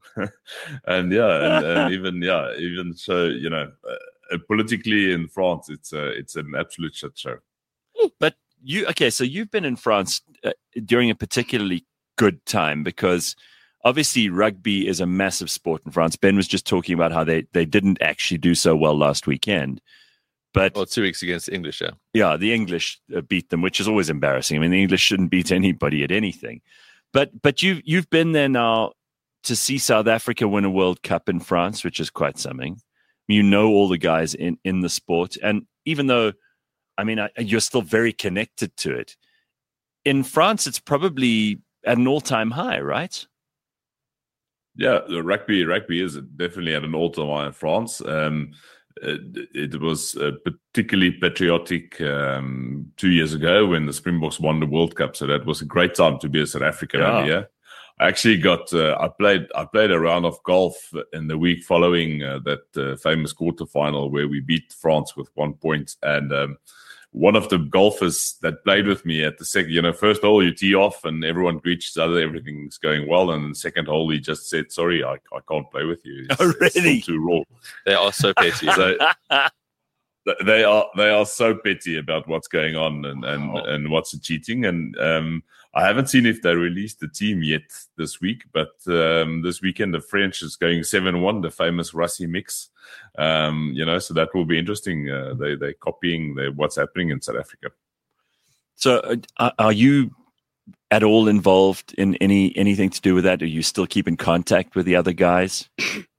even so, politically in France, it's an absolute shit show. But so you've been in France during a particularly good time, because obviously rugby is a massive sport in France. Ben was just talking about how they didn't actually do so well last weekend. But 2 weeks against the English, yeah. Yeah, the English beat them, which is always embarrassing. I mean, the English shouldn't beat anybody at anything. But you've been there now to see South Africa win a World Cup in France, which is quite something. You know all the guys in the sport. And even though, I mean, you're still very connected to it. In France, it's probably at an all-time high, right? Yeah, the rugby is definitely at an all-time high in France. It was particularly patriotic 2 years ago when the Springboks won the World Cup. So that was a great time to be a South African over here. I actually I played a round of golf in the week following that famous quarterfinal where we beat France with 1 point. And one of the golfers that played with me at the second, first hole you tee off and everyone greets each other, everything's going well. And the second hole he just said, "Sorry, I can't play with you. Really? It's too raw." They are so petty. So, they are so petty about what's going on and what's cheating. And I haven't seen if they released the team yet this week, but this weekend the French is going 7-1, the famous Rossi mix. So that will be interesting. They're copying what's happening in South Africa. So are you at all involved in anything to do with that? Are you still keep in contact with the other guys?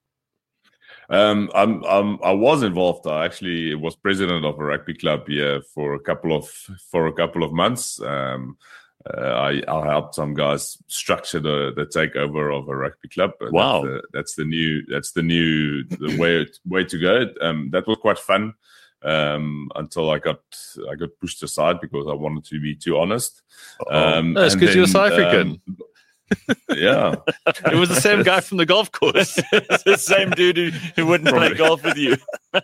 I was involved. I actually was president of a rugby club here for a couple of months. I helped some guys structure the takeover of a rugby club. Wow, that's the new way to go. That was quite fun until I got pushed aside because I wanted to be too honest. That's because you're South African. Yeah, it was the same guy from the golf course. It's the same dude who wouldn't play golf with you.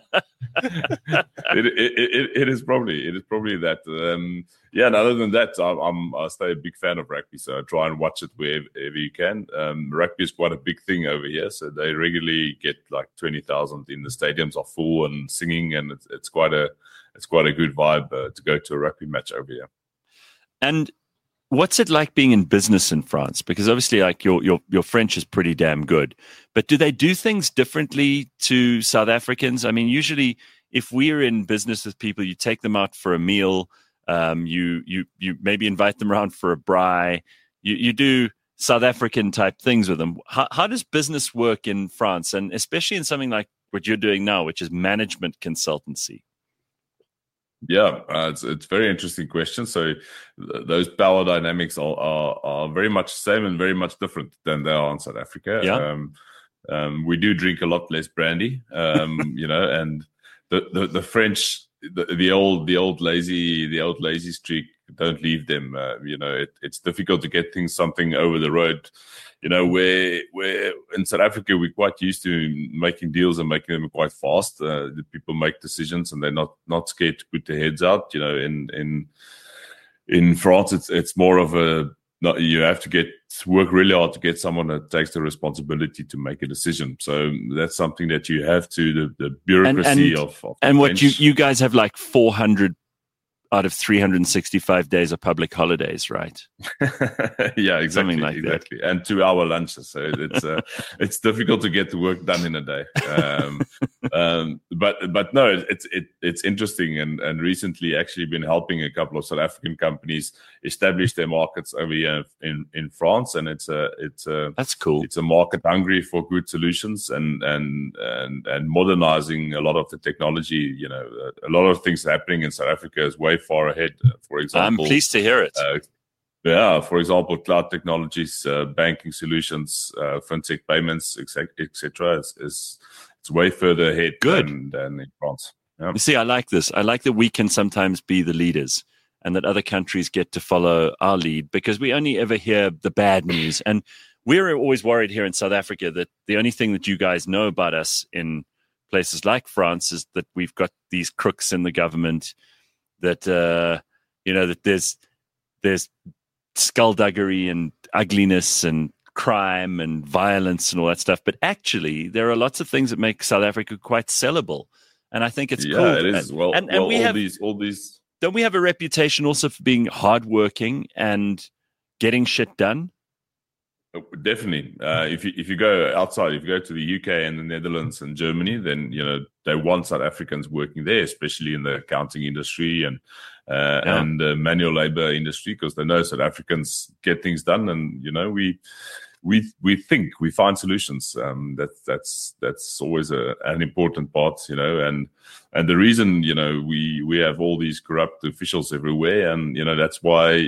It is probably that. And other than that, I stay a big fan of rugby, so I try and watch it wherever you can. Rugby is quite a big thing over here, so they regularly get like 20,000 in the stadiums are full and singing, and it's quite a good vibe to go to a rugby match over here. And what's it like being in business in France? Because obviously, like your French is pretty damn good, but do they do things differently to South Africans? I mean, usually, if we're in business with people, you take them out for a meal, you maybe invite them around for a braai, you do South African type things with them. How does business work in France, and especially in something like what you're doing now, which is management consultancy? Yeah, it's a very interesting question. So those power dynamics are very much the same and very much different than they are in South Africa. Yeah. We do drink a lot less brandy, and the French, the old lazy streak, don't leave them. It's difficult to get something over the road. Where in South Africa we're quite used to making deals and making them quite fast. The people make decisions and they're not scared to put their heads out. In France it's more of a you have to work really hard to get someone that takes the responsibility to make a decision. So that's something that you have to the bureaucracy of and what you guys have like 400 out of 365 days of public holidays, right? Yeah, exactly. Something like exactly. That. And 2-hour lunches. So it's difficult to get the work done in a day. But no, it's interesting. And recently actually been helping a couple of South African companies establish their markets over here in France. And it's that's cool. It's a market hungry for good solutions and modernizing a lot of the technology. You know, a lot of things happening in South Africa is way far ahead. For example, I'm pleased to hear it. For example, cloud technologies, banking solutions, fintech payments, etc. It's way further ahead than in France. Yeah. You see, I like this. I like that we can sometimes be the leaders and that other countries get to follow our lead, because we only ever hear the bad news. And we're always worried here in South Africa that the only thing that you guys know about us in places like France is that we've got these crooks in the government, that that there's skullduggery and ugliness and crime and violence and all that stuff. But actually, there are lots of things that make South Africa quite sellable, and I think it's cool. Yeah, it is. And we have all these. Don't we have a reputation also for being hardworking and getting shit done? Definitely. If you go outside, if you go to the UK and the Netherlands and Germany, then they want South Africans working there, especially in the accounting industry and the manual labor industry, because they know South Africans get things done, and we think we find solutions. That's always an important part, and the reason we have all these corrupt officials everywhere, and that's why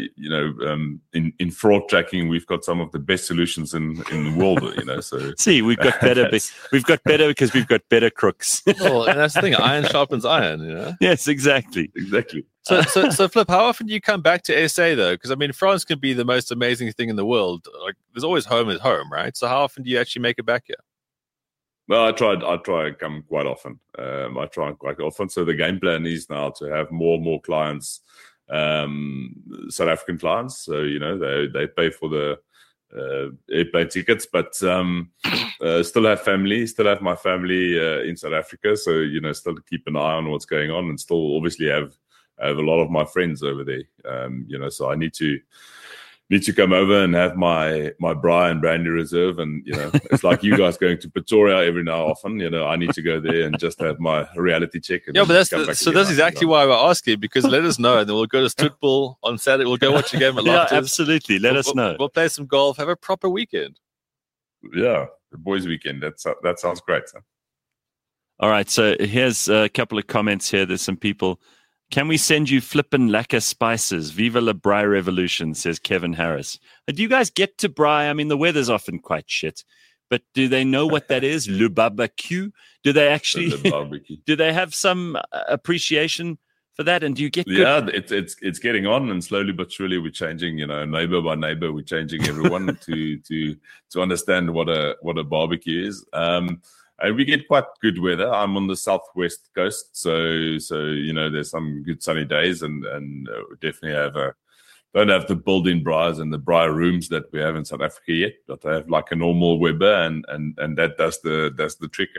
in fraud tracking we've got some of the best solutions in the world. So see, we've got better. We've got better because we've got better crooks. Well, and that's the thing. Iron sharpens iron. Yes, exactly. So Flip, how often do you come back to SA though? Because I mean, France can be the most amazing thing in the world. Like, there's always home is home, right? So how often do you actually make it back here? Well, I try and come quite often. So the game plan is now to have more clients, South African clients. So they pay for the airplane tickets, but still have my family in South Africa. So still keep an eye on what's going on, and still obviously have a lot of my friends over there. So I need to come over and have my Braai and Brandy reserve, and it's like you guys going to Pretoria every now and often. I need to go there and just have my reality check. And but that's exactly why we're asking, because let us know, and then we'll go to Stoetpool on Saturday. We'll go watch a game at Loftus. Yeah, absolutely. Let us know. We'll play some golf. Have a proper weekend. Yeah, the boys' weekend. That sounds great. Huh? All right. So here's a couple of comments here. There's some people. Can we send you flippin' lacquer spices? Viva la Braai revolution, says Kevin Harris. Do you guys get to Braai? I mean, the weather's often quite shit, but do they know what that is? Le barbecue? Do they actually? Do they have some appreciation for that? And do you get? Good? Yeah, it's getting on, and slowly but surely we're changing. Neighbor by neighbor, we're changing everyone to understand what a barbecue is. And we get quite good weather. I'm on the southwest coast, so there's some good sunny days, and definitely don't have the built-in braais and the braai rooms that we have in South Africa yet, but I have like a normal Weber, and that does the trick.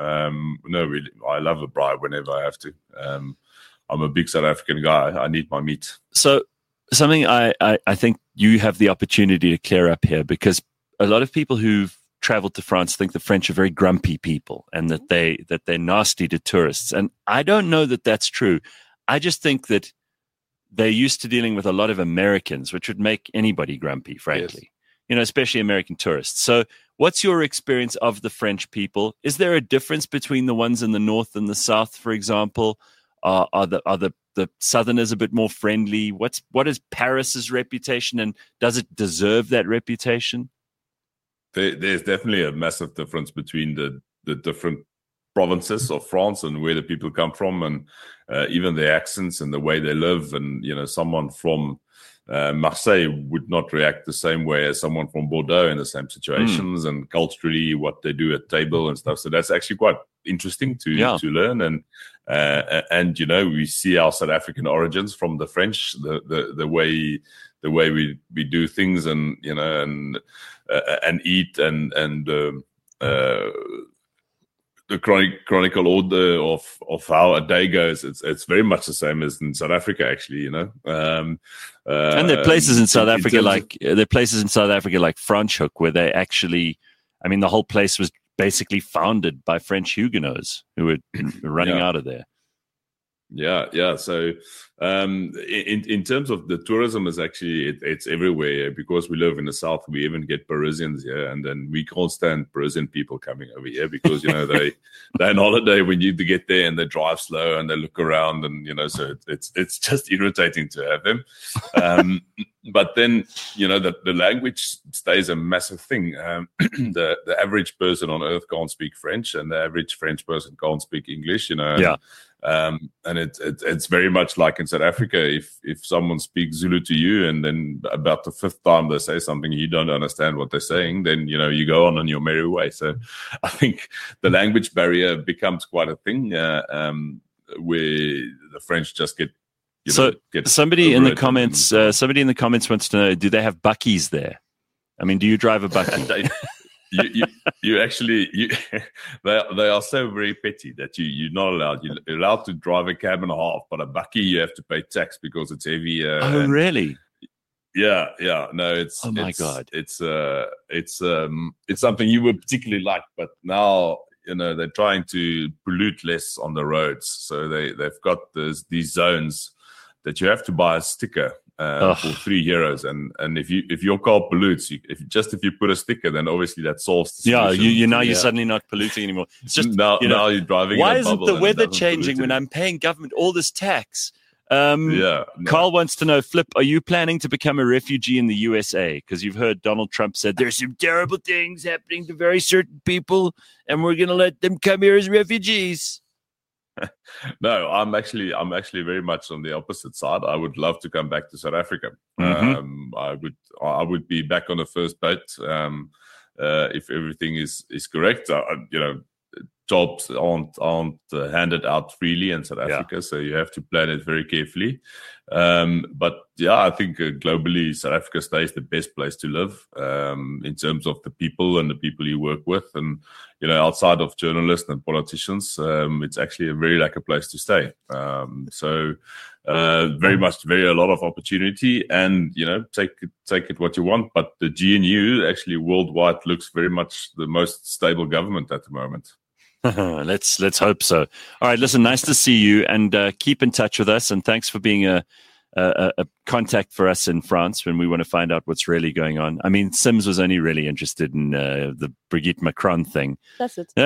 No, really, I love a braai whenever I have to. I'm a big South African guy. I need my meat. So something I think you have the opportunity to clear up here, because a lot of people who've traveled to France think the French are very grumpy people and that they're nasty to tourists. And I don't know that that's true. I just think that they're used to dealing with a lot of Americans, which would make anybody grumpy, frankly. Yes. Especially American tourists. So what's your experience of the French people? Is there a difference between the ones in the north and the south, for example? Are the Southerners a bit more friendly? What is Paris's reputation, and does it deserve that reputation? There's definitely a massive difference between the different provinces of France and where the people come from, and even their accents and the way they live. And someone from Marseille would not react the same way as someone from Bordeaux in the same situations, and culturally what they do at table and stuff. So that's actually quite interesting to learn. And we see our South African origins from the French, the the way we do things, and and eat, and the chronicle order of how a day goes. It's very much the same as in South Africa, actually. And there are places in South Africa like Franschhoek, where they actually, I mean, the whole place was basically founded by French Huguenots who were running out of there. Yeah. So in terms of the tourism, is actually it's everywhere, because we live in the south. We even get Parisians here, and then we can't stand Parisian people coming over here because they're on holiday. We need to get there, and they drive slow and they look around, and so it's just irritating to have them. But then the language stays a massive thing. The average person on earth can't speak French, and the average French person can't speak English. And it's very much like in South Africa. If someone speaks Zulu to you, and then about the fifth time they say something you don't understand what they're saying, then you go on your merry way. So I think the language barrier becomes quite a thing, where the French just get. Somebody in the comments wants to know: do they have buckies there? I mean, do you drive a bucky? You actually they are so very petty that you're not allowed. You're allowed to drive a cab and a half, but a bucky you have to pay tax because it's heavy. Oh, really? Yeah. No, it's. Oh my God! It's something you would particularly like, but now they're trying to pollute less on the roads, so they've got these zones that you have to buy a sticker for €3, and if your car pollutes, if you put a sticker, then obviously that solves the solution. You're suddenly not polluting anymore. It's just now you're driving. Why in a isn't bubble the and weather changing when I'm paying government all this tax? No. Carl wants to know, Flip, are you planning to become a refugee in the USA? Because you've heard Donald Trump said there's some terrible things happening to very certain people, and we're going to let them come here as refugees. No, I'm actually very much on the opposite side. I would love to come back to South Africa. Mm-hmm. I would be back on the first boat if everything is correct. Jobs aren't handed out freely in South Africa, so you have to plan it very carefully. But I think globally, South Africa stays the best place to live in terms of the people and the people you work with, and outside of journalists and politicians, it's actually a very like a place to stay. So very a lot of opportunity, and take it what you want. But the GNU actually worldwide looks very much the most stable government at the moment. Let's hope so. All right, listen, nice to see you, and keep in touch with us, and thanks for being a contact for us in France when we want to find out what's really going on. I mean, Sims was only really interested in the Brigitte Macron thing. That's it.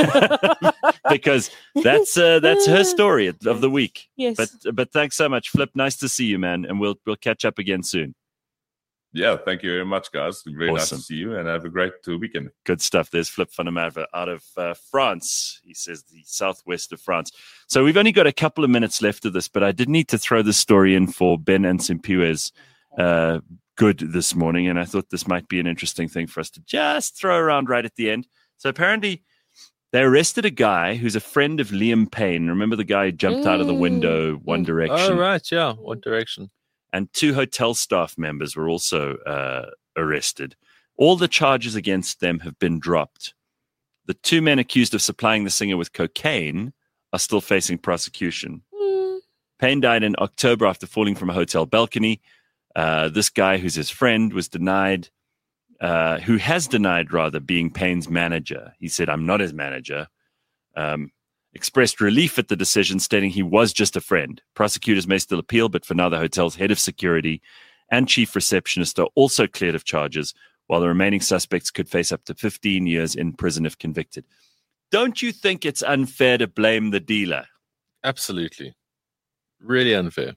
Because that's her story of the week. Yes. But thanks so much, Flip. Nice to see you, man, and we'll catch up again soon. Yeah, thank you very much, guys. Very Awesome. nice to see you, and have a great weekend. Good stuff. There's Flip van der Merwe out of France. He says the southwest of France. So we've only got a couple of minutes left of this, but I did need to throw this story in for Ben and Simpiwe's good this morning, and I thought this might be an interesting thing for us to just throw around right at the end. So apparently they arrested a guy who's a friend of Liam Payne. Remember the guy who jumped out of the window, One Direction? Oh, right, yeah, One Direction. And 2 hotel staff members were also arrested. All the charges against them have been dropped. The 2 men accused of supplying the singer with cocaine are still facing prosecution. Payne died in October after falling from a hotel balcony. This guy, who's his friend, was denied, who has denied, rather, being Payne's manager. He said, "I'm not his manager." Expressed relief at the decision, stating he was just a friend. Prosecutors may still appeal, but for now, the hotel's head of security and chief receptionist are also cleared of charges, while the remaining suspects could face up to 15 years in prison if convicted. Don't you think it's unfair to blame the dealer? Absolutely. Really unfair.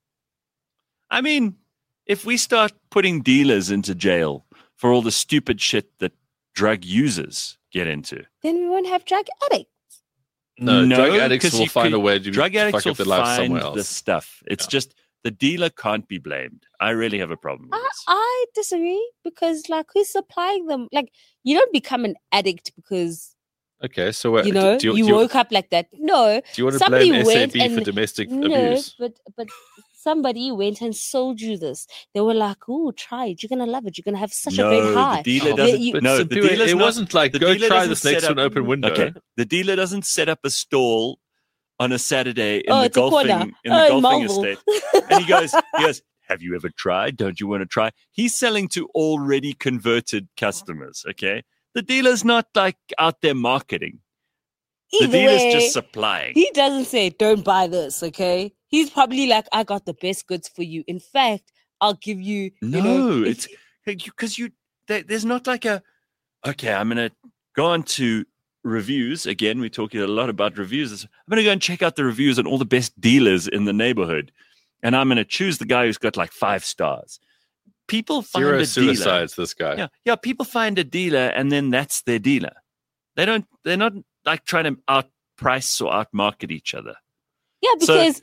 I mean, if we start putting dealers into jail for all the stupid shit that drug users get into, Then we won't have drug addicts. No, drug addicts will find a way to fuck up their life somewhere else. The stuff. It's just the dealer can't be blamed. I really have a problem with this. I disagree, because who's supplying them? You don't become an addict because Okay, so what, you woke up like that. No, do you want to somebody blame went SAB for domestic abuse? but somebody went and sold you this. They were like, "Ooh, try it. You're gonna love it. You're gonna have such a No, great high." the dealer Oh, doesn't. but no, some the people- dealer's it not- wasn't like, the go dealer try doesn't this next set to an up- open window. Okay, the dealer doesn't set up a stall on a Saturday in Oh, the it's a corner. golfing Oh, in golfing Marvel. estate, and he goes, "Have you ever tried? Don't you want to try?" He's selling to already converted customers. Okay, the dealer's not like out there marketing. The Either dealer's way, just supplying. he doesn't say, "Don't buy this." Okay, he's probably like, "I got the best goods for you. In fact, I'll give you." No, if- it's because there's not like a, okay, I'm going to go on to reviews. Again, we're talking a lot about reviews. I'm going to go and check out the reviews on all the best dealers in the neighborhood. And I'm going to choose the guy who's got like 5 stars. People find Zero a suicides, this guy. dealer. Yeah, people find a dealer and then that's their dealer. They're not like trying to outprice or outmarket each other. Yeah, So- because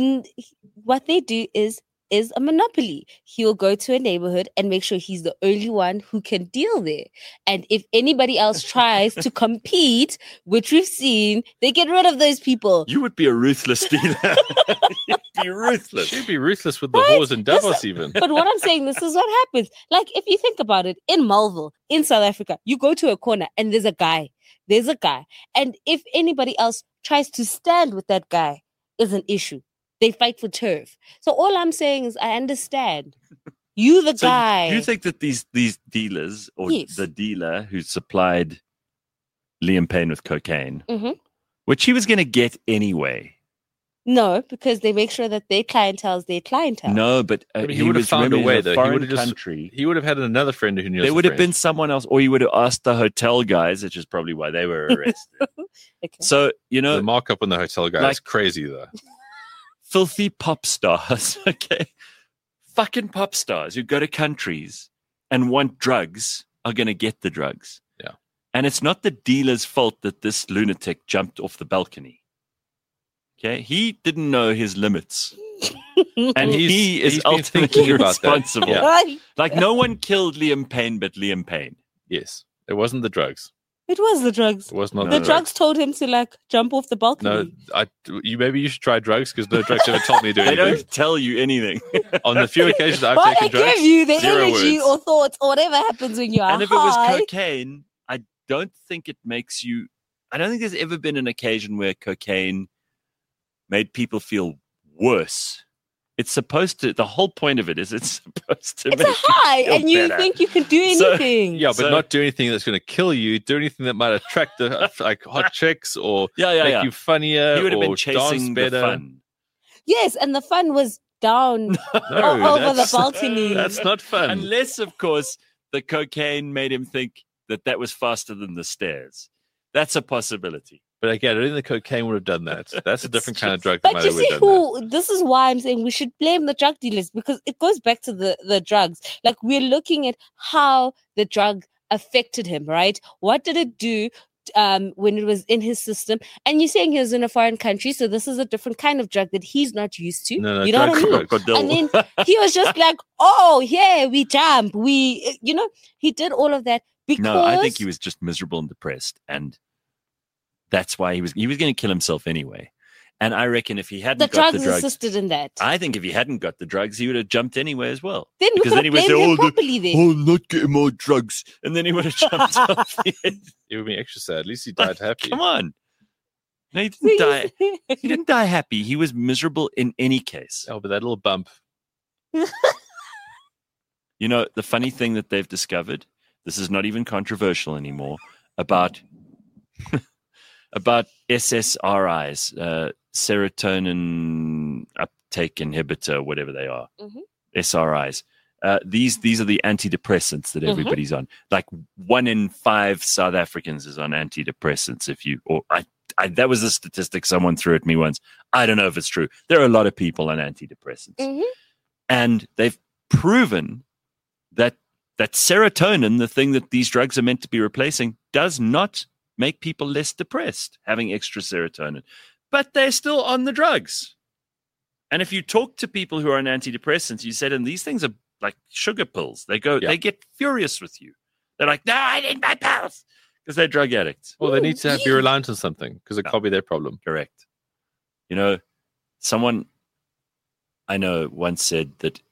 what they do is a monopoly. He'll go to a neighborhood and make sure he's the only one who can deal there. And if anybody else tries to compete, which we've seen, they get rid of those people. You would be a ruthless dealer. You'd be ruthless. She'd be ruthless with the Right? whores in Davos, even. But what I'm saying, this is what happens. Like, if you think about it, in Malville, in South Africa, you go to a corner and there's a guy. There's a guy. And if anybody else tries to stand with that guy, is an issue. They fight for turf. So all I'm saying is I understand. You the So guy. you think that these dealers or Yes. the dealer who supplied Liam Payne with cocaine, Mhm. which he was going to get anyway. No, because they make sure that their clientele is their clientele. No, but I mean, he he would have was found a remember, way, in though. He foreign would have just- country. He would have had another friend who knew. There us would a have been friend. someone else, or he would have asked the hotel guys, which is probably why they were arrested. Okay. So you know, The markup on the hotel guy is like- crazy, though. filthy pop stars, okay? Fucking pop stars who go to countries and want drugs are going to get the drugs. Yeah. And it's not the dealer's fault that this lunatic jumped off the balcony. Okay? He didn't know his limits. And he is he's been ultimately thinking about that. responsible. Yeah. Like, no one killed Liam Payne but Liam Payne. Yes, it wasn't the drugs. It was the drugs. It was not No, The the drugs told him to like jump off the balcony. No, maybe you should try drugs because no drugs ever told me to do They anything. don't tell you anything. On the few occasions I've But taken they drugs, give you the 0 energy words. or thoughts or whatever happens when you are And if it was high. cocaine, I don't think it makes you. I don't think there's ever been an occasion where cocaine made people feel worse. It's supposed to. The whole point of it is it's supposed to It's make a high, you feel and you better. think you can do So- anything. Yeah, but So- not do anything that's going to kill you. Do anything that might attract the like hot chicks or Yeah, make you funnier He would have or been dance chasing the better. fun. Yes, and the fun was down No, over the that's- balcony. That's not fun. Unless, of course, the cocaine made him think that was faster than the stairs. That's a possibility. But again, I don't think the cocaine would have done that. That's a different kind of drug that But might you have see done that. who, this is why I'm saying we should blame the drug dealers because it goes back to the drugs. Like we're looking at how the drug affected him, right? What did it do when it was in his system? And you're saying he was in a foreign country, so this is a different kind of drug that he's not used to. No, you know what I mean? drugs. Crocodile. And then he was just like, oh, yeah, we jump. He did all of that because... No, I think he was just miserable and depressed, and that's why he was going to kill himself anyway. And I reckon if he hadn't the got drugs the drugs, assisted in that. I think if he hadn't got the drugs, he would have jumped anyway as well. Then we because could then have he would blamed say, him "Oh, properly then. Oh, not getting more drugs, and then he would have jumped off the edge. It would be extra sad. At least he died happy. Come on, no, he didn't die. He didn't die happy. He was miserable in any case. Oh, but that little bump. You know, the funny thing that they've discovered, this is not even controversial anymore, about SSRIs, serotonin uptake inhibitor, whatever they are, Mhm. SRIs. These are the antidepressants that Mhm. everybody's on. Like 1 in 5 South Africans is on antidepressants. That was the statistic someone threw at me once. I don't know if it's true. There are a lot of people on antidepressants. Mhm. And they've proven that serotonin, the thing that these drugs are meant to be replacing, does not make people less depressed, having extra serotonin. But they're still on the drugs. And if you talk to people who are on antidepressants, you said, and these things are like sugar pills. They get furious with you. They're like, no, I need my pills. Because they're drug addicts. Well, they need to be reliant on something because it can't be their problem. Correct. You know, I know once said that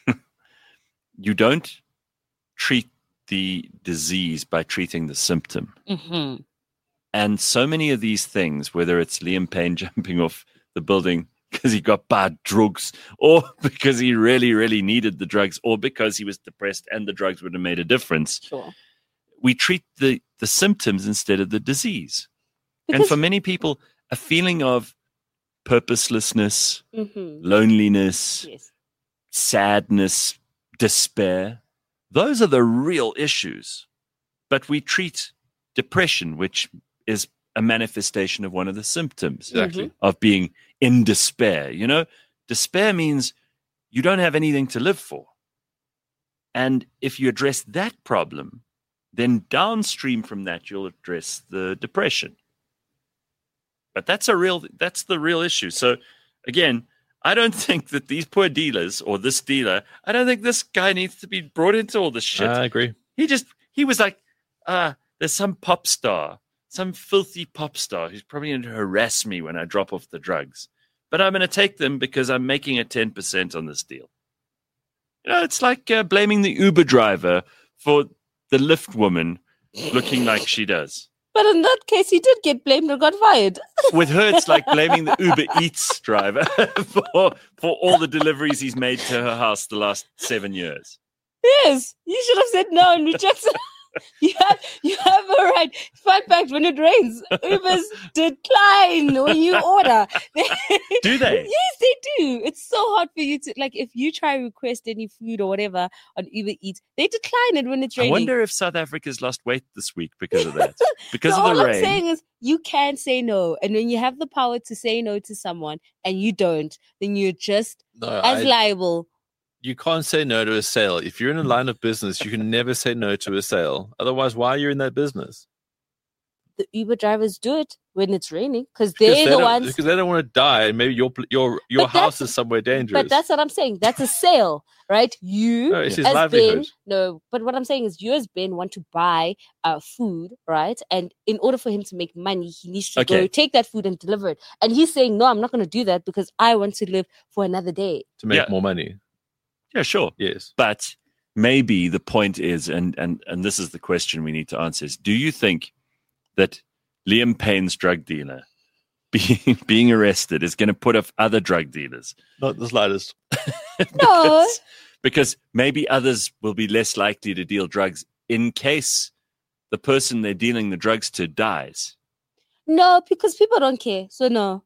you don't treat the disease by treating the symptom. Mm-hmm. And so many of these things, whether it's Liam Payne jumping off the building because he got bad drugs, or because he really, really needed the drugs, or because he was depressed and the drugs would have made a difference. Sure. We treat the symptoms instead of the disease. Because, and for many people, a feeling of purposelessness, mm-hmm. loneliness, Yes. sadness, despair, those are the real issues. But we treat depression, which is a manifestation of one of the symptoms Exactly. of being in despair. You know, despair means you don't have anything to live for. And if you address that problem, then downstream from that, you'll address the depression. But that's the real issue. So again, I don't think that these poor dealers or this dealer, I don't think this guy needs to be brought into all this shit. I agree. He was like, there's some pop star, some filthy pop star who's probably going to harass me when I drop off the drugs. But I'm going to take them because I'm making a 10% on this deal. You know, it's like blaming the Uber driver for the Lyft woman looking like she does. But in that case, he did get blamed and got fired. With her, it's like blaming the Uber Eats driver for all the deliveries he's made to her house the last 7 years. Yes, you should have said no and rejected. You have a right. Fun fact: when it rains, Ubers decline when you order. Do they? Yes, they do. It's so hard for you to if you try to request any food or whatever on Uber Eats, they decline it when it's raining. I wonder if South Africa's lost weight this week because of that. Because So of the all rain. I'm saying is you can say no, and when you have the power to say no to someone and you don't, then you're just as liable. You can't say no to a sale. If you're in a line of business, you can never say no to a sale. Otherwise, why are you in that business? The Uber drivers do it when it's raining because they're the ones. Because they don't want to die, and maybe your house is somewhere dangerous. But that's what I'm saying. That's a sale, right? You No, it's his as livelihood. Ben. But what I'm saying is, you as Ben want to buy food, right? And in order for him to make money, he needs to go take that food and deliver it. And he's saying, no, I'm not going to do that because I want to live for another day to make more money. Yeah, sure. Yes. But maybe the point is, and this is the question we need to answer, is do you think that Liam Payne's drug dealer being arrested is going to put off other drug dealers? Not the slightest. No. Because maybe others will be less likely to deal drugs in case the person they're dealing the drugs to dies. No, because people don't care. So no.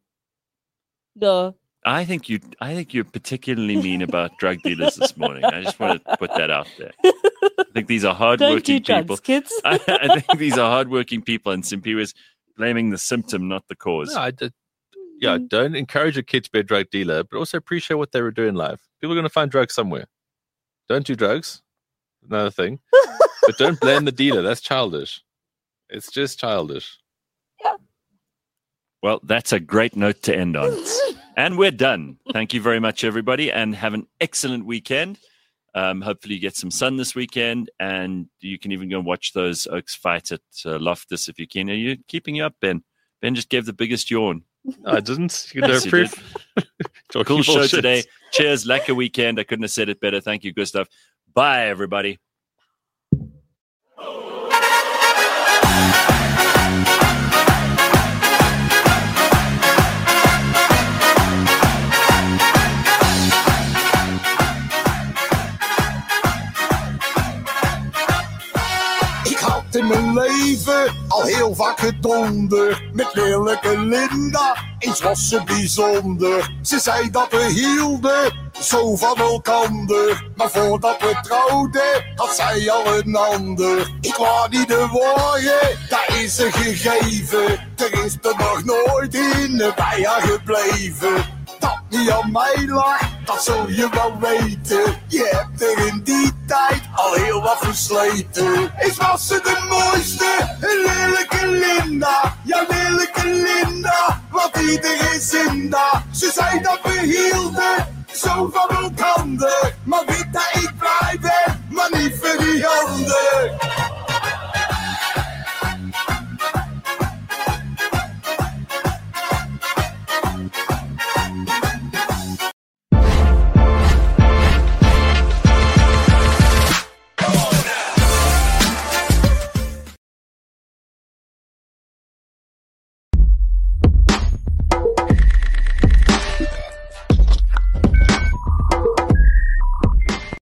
I think you're particularly mean about drug dealers this morning. I just want to put that out there. I think these are hardworking people. Kids. I think these are hardworking people, and Simpy was blaming the symptom, not the cause. No, don't encourage a kid to be a drug dealer, but also appreciate what they were doing in life. People are going to find drugs somewhere. Don't do drugs. Another thing. But don't blame the dealer. That's childish. It's just childish. Yeah. Well, that's a great note to end on. And we're done. Thank you very much, everybody, and have an excellent weekend. Hopefully you get some sun this weekend, and you can even go and watch those Oaks fight at Loftus if you can. Are you keeping you up, Ben? Ben just gave the biggest yawn. No, I didn't. You know, Yes, you proof. Cool show today. Cheers. Lekker weekend. I couldn't have said it better. Thank you, Gustav. Bye, everybody. In mijn leven al heel vaak gedonder. Met lelijke Linda, eens was ze bijzonder. Ze zei dat we hielden, zo van elkander. Maar voordat we trouwden, had zij al een ander. Ik wou niet de worden, dat is ze gegeven. Er is er nog nooit in bij haar gebleven. Dat niet aan mij lag, dat zul je wel weten. Je hebt er in die tijd al heel wat versleten. Is was ze de mooiste, een lelijke Linda. Ja, lelijke Linda, wat iedereen zinda. Ze zei dat we hielden, zo van elkander.